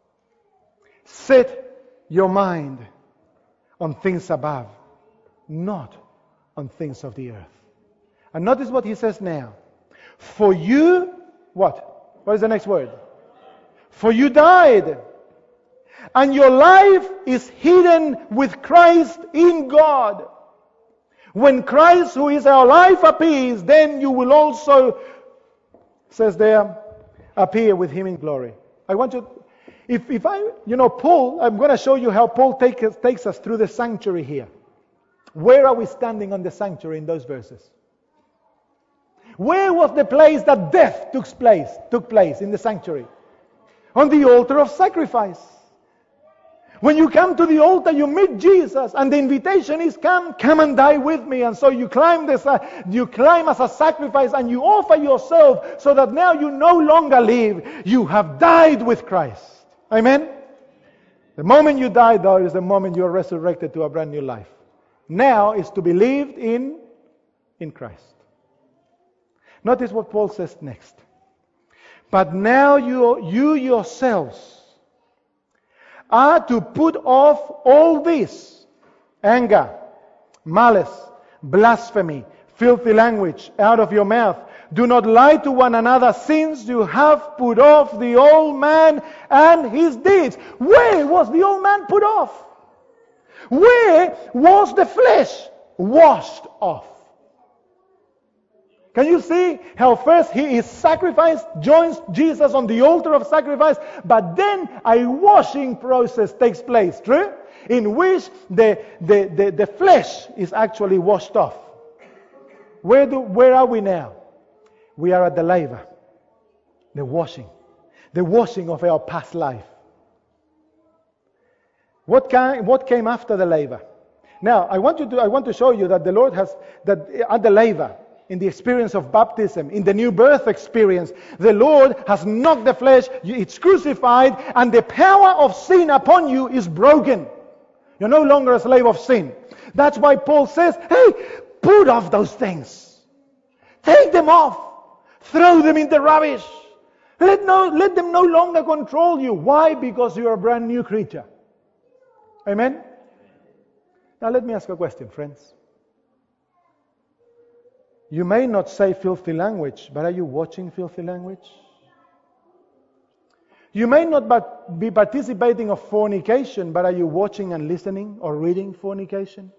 Set your mind on things above, not on things of the earth. And notice what he says now. For you, what? What is the next word? For you died, and your life is hidden with Christ in God. When Christ, who is our life, appears, then you will also, says there, appear with him in glory. I want you, Paul, I'm going to show you how Paul takes us through the sanctuary here. Where are we standing on the sanctuary in those verses? Where was the place that death took place in the sanctuary? On the altar of sacrifice. When you come to the altar, you meet Jesus, and the invitation is, come and die with me. And so you climb as a sacrifice, and you offer yourself, so that now you no longer live. You have died with Christ. Amen? The moment you die, though, is the moment you are resurrected to a brand new life. Now is to be lived in Christ. Notice what Paul says next. But now you yourselves are to put off all this: anger, malice, blasphemy, filthy language out of your mouth. Do not lie to one another, since you have put off the old man and his deeds. Where was the old man put off? Where was the flesh washed off? Can you see how first he is sacrificed, joins Jesus on the altar of sacrifice, but then a washing process takes place, true? In which the flesh is actually washed off. Where are we now? We are at the laver, the washing of our past life. What came after the laver? Now, I want to show you that the Lord has, that at the laver, in the experience of baptism, in the new birth experience, the Lord has knocked the flesh, it's crucified, and the power of sin upon you is broken. You're no longer a slave of sin. That's why Paul says, hey, put off those things. Take them off. Throw them in the rubbish. Let them no longer control you. Why? Because you're a brand new creature. Amen? Now let me ask a question, friends. You may not say filthy language, but are you watching filthy language? You may not be participating of fornication, but are you watching and listening or reading fornication?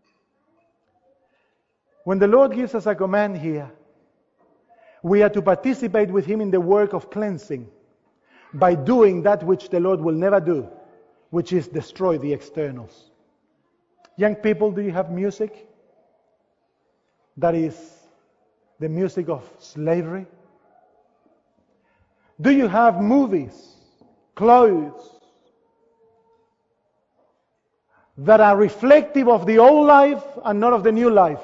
When the Lord gives us a command here, we are to participate with Him in the work of cleansing by doing that which the Lord will never do, which is destroy the externals. Young people, do you have music that is the music of slavery? Do you have movies, clothes, that are reflective of the old life and not of the new life.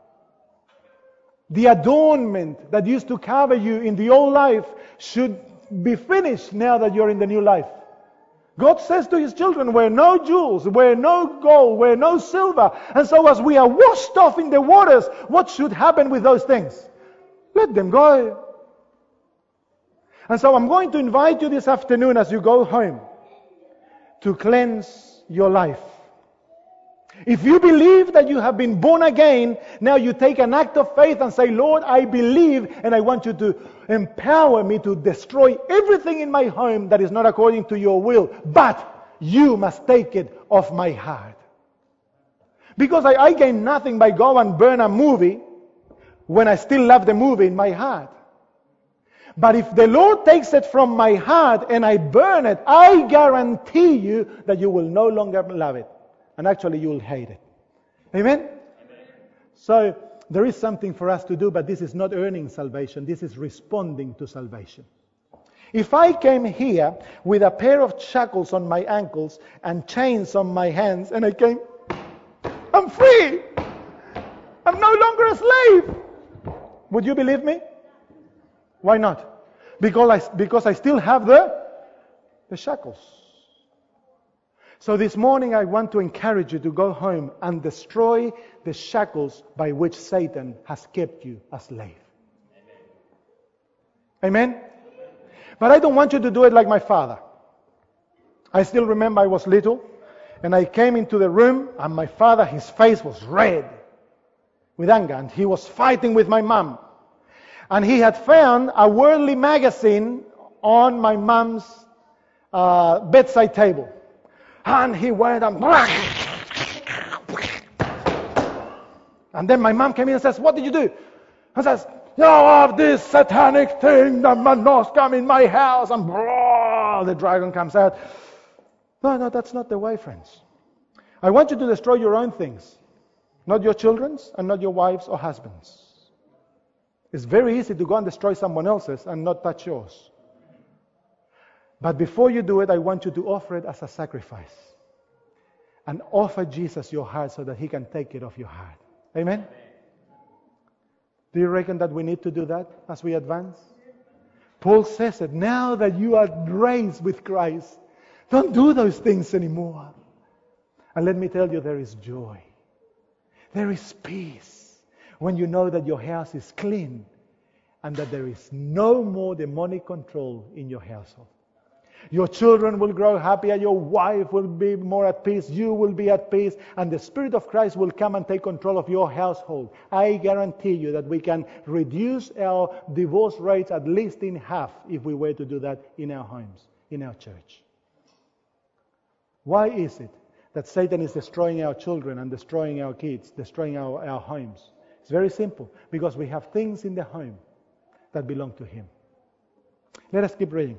The adornment that used to cover you in the old life should be finished now that you're in the new life. God says to His children, wear no jewels, wear no gold, wear no silver. And so as we are washed off in the waters, what should happen with those things? Let them go. And so I'm going to invite you this afternoon as you go home to cleanse your life. If you believe that you have been born again, now you take an act of faith and say, Lord, I believe, and I want you to empower me to destroy everything in my home that is not according to your will. But you must take it off my heart. Because I gain nothing by go and burn a movie when I still love the movie in my heart. But if the Lord takes it from my heart and I burn it, I guarantee you that you will no longer love it. And actually you will hate it. Amen? Amen? So there is something for us to do, but this is not earning salvation. This is responding to salvation. If I came here with a pair of shackles on my ankles and chains on my hands, and I came, I'm free. I'm no longer a slave. Would you believe me? Why not? Because I still have the shackles. So this morning I want to encourage you to go home and destroy the shackles by which Satan has kept you a slave. Amen? But I don't want you to do it like my father. I still remember I was little and I came into the room and my father, his face was red with anger and he was fighting with my mom. And he had found a worldly magazine on my mom's bedside table. And he went and then my mom came in and says, what did you do? And says, you have this satanic thing that must not come in my house. And the dragon comes out. No, that's not the way, friends. I want you to destroy your own things. Not your children's and not your wives or husbands. It's very easy to go and destroy someone else's and not touch yours. But before you do it, I want you to offer it as a sacrifice. And offer Jesus your heart so that He can take it off your heart. Amen? Do you reckon that we need to do that as we advance? Paul says it, now that you are raised with Christ, don't do those things anymore. And let me tell you, there is joy. There is peace when you know that your house is clean and that there is no more demonic control in your household. Your children will grow happier, your wife will be more at peace, you will be at peace, and the Spirit of Christ will come and take control of your household. I guarantee you that we can reduce our divorce rates at least in half if we were to do that in our homes, in our church. Why is it that Satan is destroying our children and destroying our kids, destroying our homes? It's very simple. Because we have things in the home that belong to him. Let us keep reading.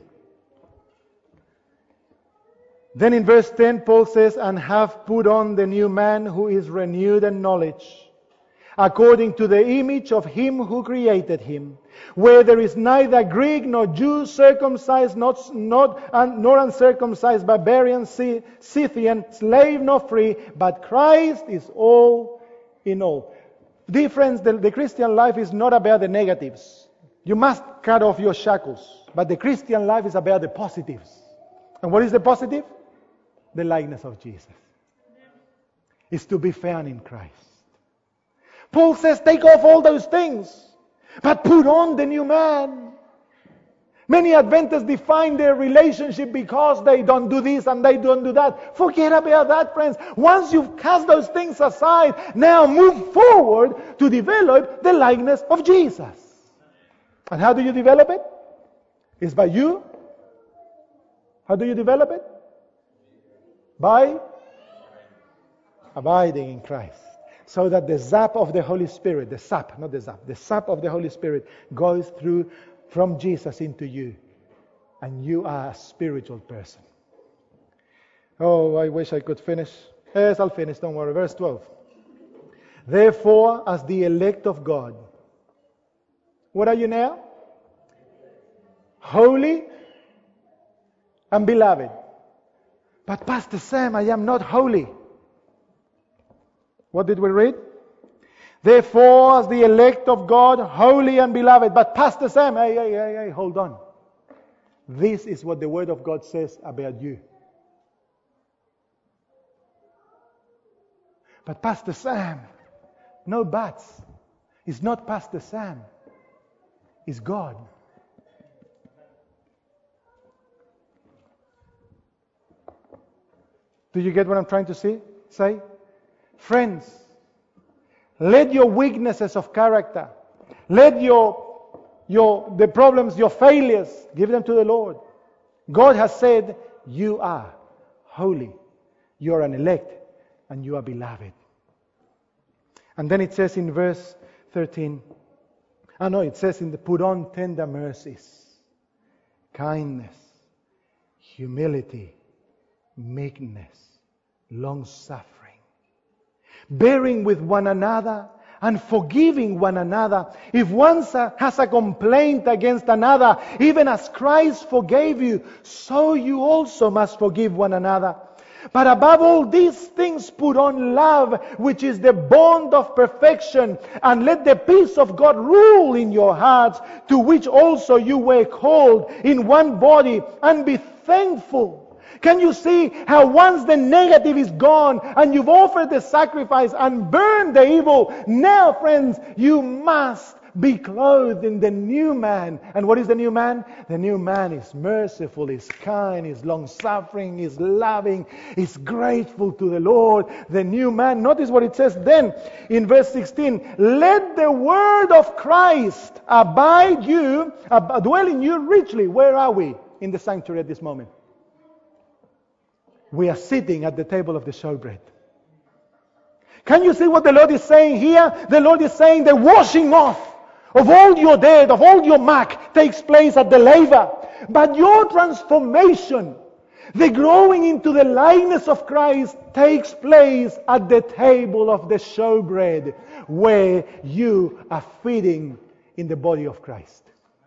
Then in verse 10, Paul says, and have put on the new man who is renewed in knowledge, according to the image of him who created him, where there is neither Greek nor Jew, circumcised nor uncircumcised, barbarian, Scythian, slave nor free, but Christ is all in all. Dear friends, the Christian life is not about the negatives. You must cut off your shackles. But the Christian life is about the positives. And what is the positive? The likeness of Jesus. Is to be found in Christ. Paul says, take off all those things, but put on the new man. Many Adventists define their relationship because they don't do this and they don't do that. Forget about that, friends. Once you've cast those things aside, now move forward to develop the likeness of Jesus. And how do you develop it? It's by you. How do you develop it? By abiding in Christ. So that the sap of the Holy Spirit, the sap of the Holy Spirit goes through from Jesus into you. And you are a spiritual person. Oh, I wish I could finish. Yes, I'll finish, don't worry. Verse 12. Therefore, as the elect of God. What are you now? Holy and beloved. But Pastor Sam, I am not holy. What did we read? Therefore, as the elect of God, holy and beloved. But Pastor Sam, hey, hold on. This is what the Word of God says about you. But Pastor Sam, no buts. It's not Pastor Sam. It's God. Do you get what I'm trying to say? Friends, let your weaknesses of character, let the problems, your failures, give them to the Lord. God has said, you are holy, you are an elect, and you are beloved. And then it says in verse 13, it says put on tender mercies, kindness, humility, meekness, long-suffering, bearing with one another and forgiving one another. If one has a complaint against another, even as Christ forgave you, so you also must forgive one another. But above all these things, put on love, which is the bond of perfection, and let the peace of God rule in your hearts, to which also you were called in one body, and be thankful. Can you see how once the negative is gone and you've offered the sacrifice and burned the evil, now, friends, you must be clothed in the new man. And what is the new man? The new man is merciful, is kind, is long-suffering, is loving, is grateful to the Lord. The new man. Notice what it says then in verse 16. Let the word of Christ abide you, dwell in you richly. Where are we in the sanctuary at this moment? We are sitting at the table of the showbread. Can you see what the Lord is saying here? The Lord is saying the washing off of all your dirt, of all your muck, takes place at the laver. But your transformation, the growing into the likeness of Christ, takes place at the table of the showbread, where you are feeding in the body of Christ.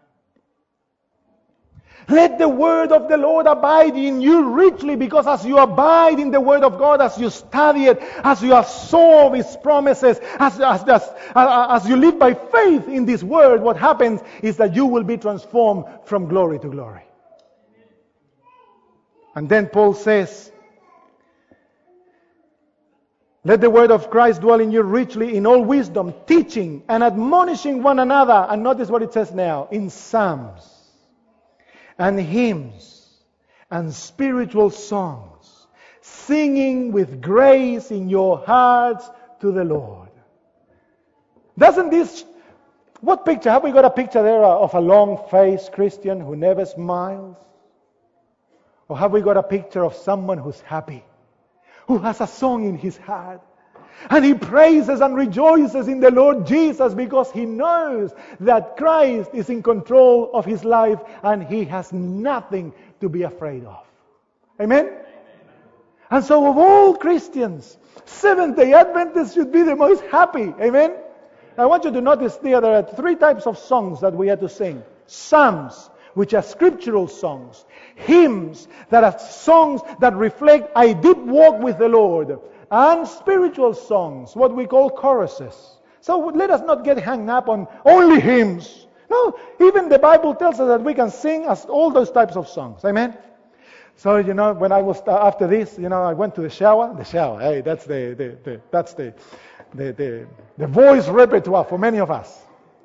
Let the word of the Lord abide in you richly, because as you abide in the word of God, as you study it, as you absorb His promises, as you live by faith in this word, what happens is that you will be transformed from glory to glory. And then Paul says, let the word of Christ dwell in you richly in all wisdom, teaching and admonishing one another. And notice what it says now, in psalms and hymns and spiritual songs, singing with grace in your hearts to the Lord. Doesn't this, what picture, have we got a picture there of a long-faced Christian who never smiles? Or have we got a picture of someone who's happy, who has a song in his heart? And he praises and rejoices in the Lord Jesus because he knows that Christ is in control of his life and he has nothing to be afraid of. Amen? And so of all Christians, Seventh-day Adventists should be the most happy. Amen? I want you to notice there are three types of songs that we have to sing. Psalms, which are scriptural songs. Hymns, that are songs that reflect a deep walk with the Lord. And spiritual songs, what we call choruses. So let us not get hung up on only hymns. No, even the Bible tells us that we can sing as all those types of songs. Amen? So, when I was, after this, I went to the shower. The shower, hey, that's the voice repertoire for many of us.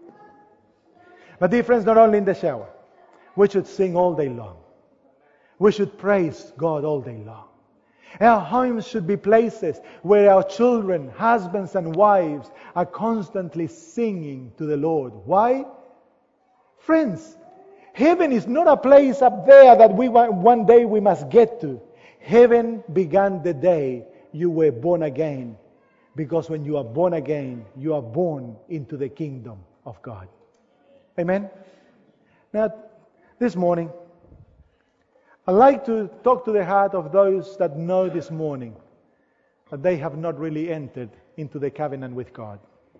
But dear friends, not only in the shower. We should sing all day long. We should praise God all day long. Our homes should be places where our children, husbands and wives are constantly singing to the Lord. Why? Friends, heaven is not a place up there that one day we must get to. Heaven began the day you were born again. Because when you are born again, you are born into the kingdom of God. Amen? Now, this morning, I'd like to talk to the heart of those that know this morning that they have not really entered into the covenant with God.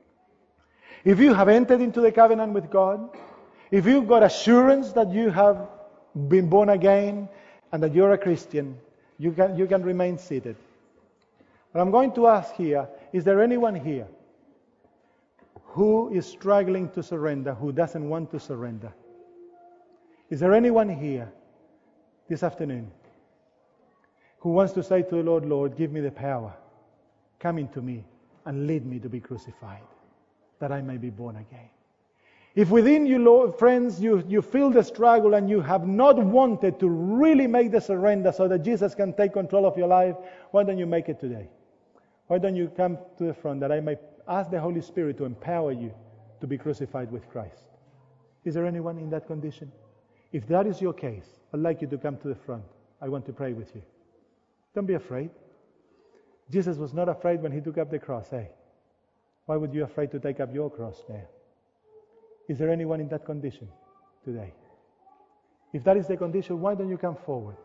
If you have entered into the covenant with God, if you've got assurance that you have been born again and that you're a Christian, you can remain seated. But I'm going to ask here, Is there anyone here who is struggling to surrender, who doesn't want to surrender? Is there anyone here this afternoon who wants to say to the Lord, Lord, give me the power. Come into me and lead me to be crucified, that I may be born again. If within you, Lord, friends, you feel the struggle and you have not wanted to really make the surrender so that Jesus can take control of your life, why don't you make it today? Why don't you come to the front that I may ask the Holy Spirit to empower you to be crucified with Christ? Is there anyone in that condition? If that is your case, I'd like you to come to the front. I want to pray with you. Don't be afraid. Jesus was not afraid when he took up the cross, eh? Why would you be afraid to take up your cross there? Is there anyone in that condition today? If that is the condition, why don't you come forward?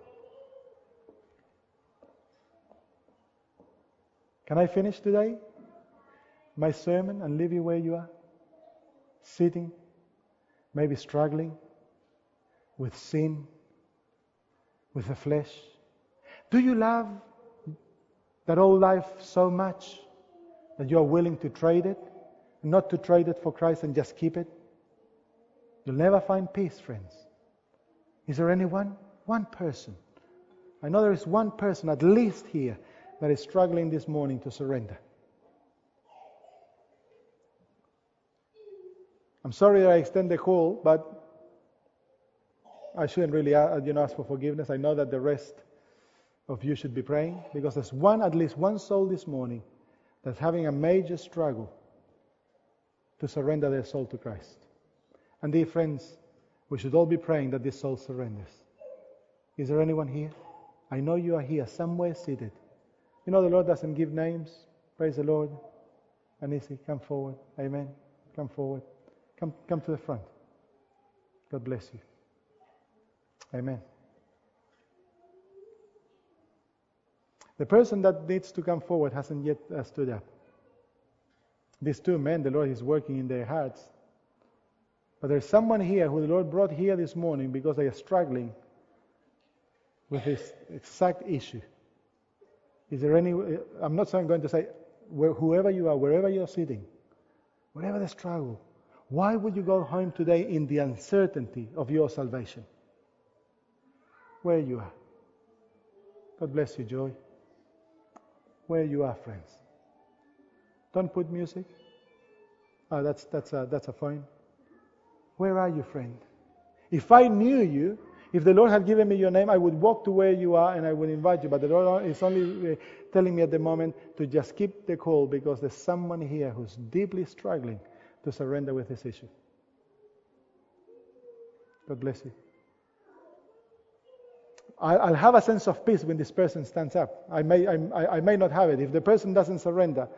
Can I finish today my sermon and leave you where you are? Sitting, maybe struggling with sin, with the flesh. Do you love that old life so much that you are willing to trade it? Not to trade it for Christ and just keep it? You'll never find peace, friends. Is there anyone? One person. I know there is one person at least here that is struggling this morning to surrender. I'm sorry that I extend the call, but I shouldn't really ask for forgiveness. I know that the rest of you should be praying, because there's at least one soul this morning that's having a major struggle to surrender their soul to Christ. And dear friends, we should all be praying that this soul surrenders. Is there anyone here? I know you are here, somewhere seated. You know the Lord doesn't give names. Praise the Lord. Anisi, come forward. Amen. Come forward. Come to the front. God bless you. Amen. The person that needs to come forward hasn't yet stood up. These two men, the Lord is working in their hearts. But there's someone here who the Lord brought here this morning because they are struggling with this exact issue. Is there any? I'm not going to say whoever you are, wherever you're sitting, whatever the struggle, why would you go home today in the uncertainty of your salvation? Where you are. God bless you, Joy. Where you are, friends. Don't put music. Oh, that's a phone. Where are you, friend? If I knew you, if the Lord had given me your name, I would walk to where you are and I would invite you. But the Lord is only telling me at the moment to just keep the call, because there's someone here who's deeply struggling to surrender with this issue. God bless you. I'll have a sense of peace when this person stands up. I may not have it. If the person doesn't surrender,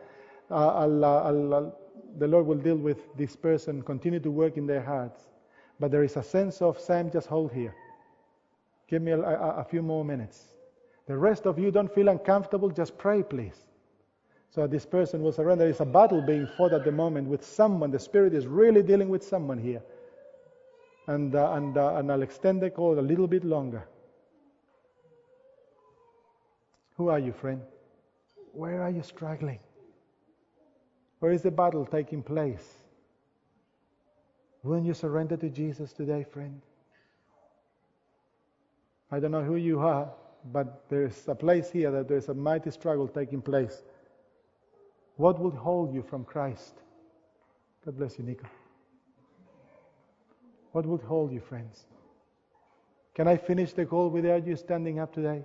the Lord will deal with this person, continue to work in their hearts. But there is a sense of, Sam, just hold here. Give me a few more minutes. The rest of you don't feel uncomfortable, just pray, please. So this person will surrender. There's a battle being fought at the moment with someone. The Spirit is really dealing with someone here. And I'll extend the call a little bit longer. Who are you, friend? Where are you struggling? Where is the battle taking place? Will you surrender to Jesus today, friend? I don't know who you are, but there's a place here that there's a mighty struggle taking place. What would hold you from Christ? God bless you, Nico. What would hold you, friends? Can I finish the call without you standing up today?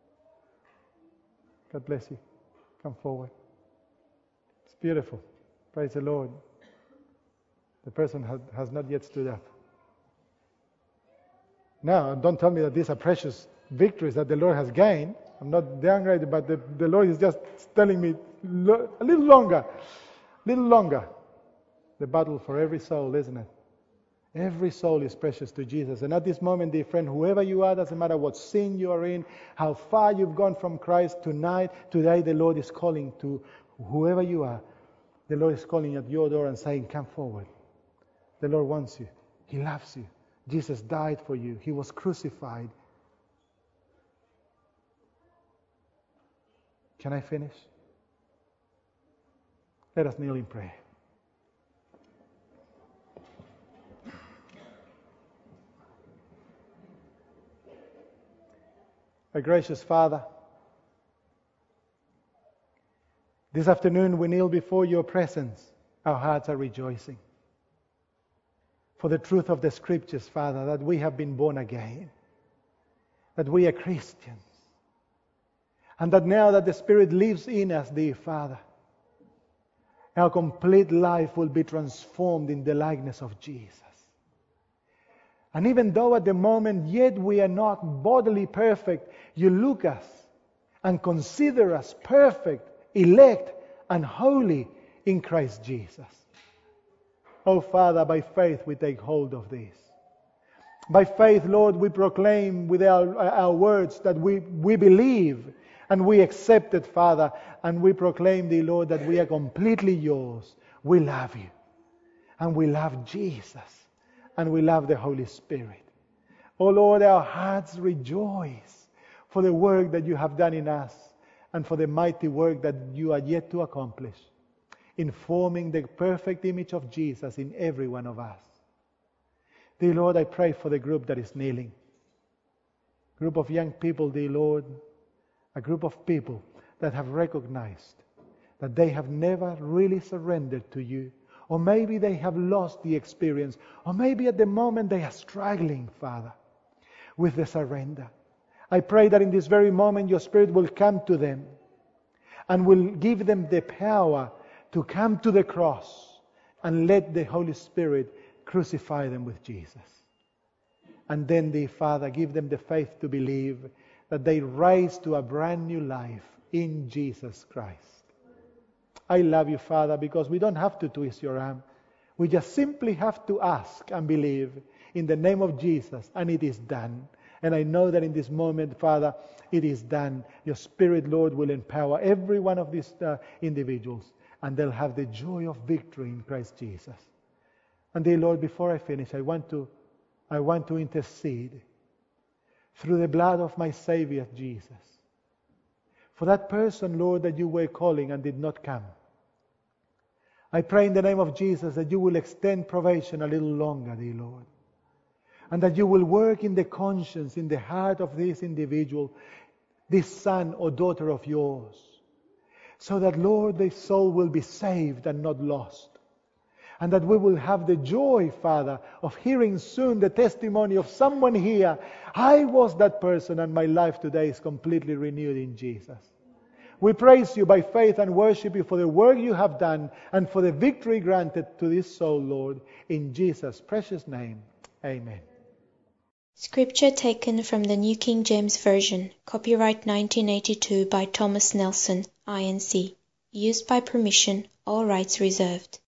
God bless you. Come forward. It's beautiful. Praise the Lord. The person has not yet stood up. Now, don't tell me that these are precious victories that the Lord has gained. I'm not downgraded, but the Lord is just telling me a little longer. The battle for every soul, isn't it? Every soul is precious to Jesus. And at this moment, dear friend, whoever you are, doesn't matter what sin you are in, how far you've gone from Christ, today the Lord is calling to whoever you are. The Lord is calling at your door and saying, come forward. The Lord wants you. He loves you. Jesus died for you. He was crucified. Can I finish? Let us kneel in prayer. Our gracious Father, this afternoon we kneel before your presence. Our hearts are rejoicing for the truth of the Scriptures, Father, that we have been born again, that we are Christians, and that now that the Spirit lives in us, dear Father, our complete life will be transformed in the likeness of Jesus. And even though at the moment yet we are not bodily perfect, you look us and consider us perfect, elect and holy in Christ Jesus. Oh Father, by faith we take hold of this. By faith, Lord, we proclaim with our words that we believe and we accept it, Father, and we proclaim, dear Lord, that we are completely yours. We love you, and we love Jesus, and we love the Holy Spirit. Oh Lord, our hearts rejoice for the work that you have done in us and for the mighty work that you are yet to accomplish in forming the perfect image of Jesus in every one of us. Dear Lord, I pray for the group that is kneeling. Group of young people, dear Lord, a group of people that have recognized that they have never really surrendered to you. Or maybe they have lost the experience. Or maybe at the moment they are struggling, Father, with the surrender. I pray that in this very moment your Spirit will come to them and will give them the power to come to the cross and let the Holy Spirit crucify them with Jesus. And then, dear Father, give them the faith to believe that they rise to a brand new life in Jesus Christ. I love you, Father, because we don't have to twist your arm. We just simply have to ask and believe in the name of Jesus, and it is done. And I know that in this moment, Father, it is done. Your Spirit, Lord, will empower every one of these individuals, and they'll have the joy of victory in Christ Jesus. And dear Lord, before I finish, I want to intercede through the blood of my Savior Jesus for that person, Lord, that you were calling and did not come. I pray in the name of Jesus that you will extend probation a little longer, dear Lord, and that you will work in the conscience, in the heart of this individual, this son or daughter of yours, so that, Lord, the soul will be saved and not lost. And that we will have the joy, Father, of hearing soon the testimony of someone here. I was that person and my life today is completely renewed in Jesus. We praise you by faith and worship you for the work you have done and for the victory granted to this soul, Lord. In Jesus' precious name, amen. Scripture taken from the New King James Version, copyright 1982 by Thomas Nelson, INC. Used by permission, all rights reserved.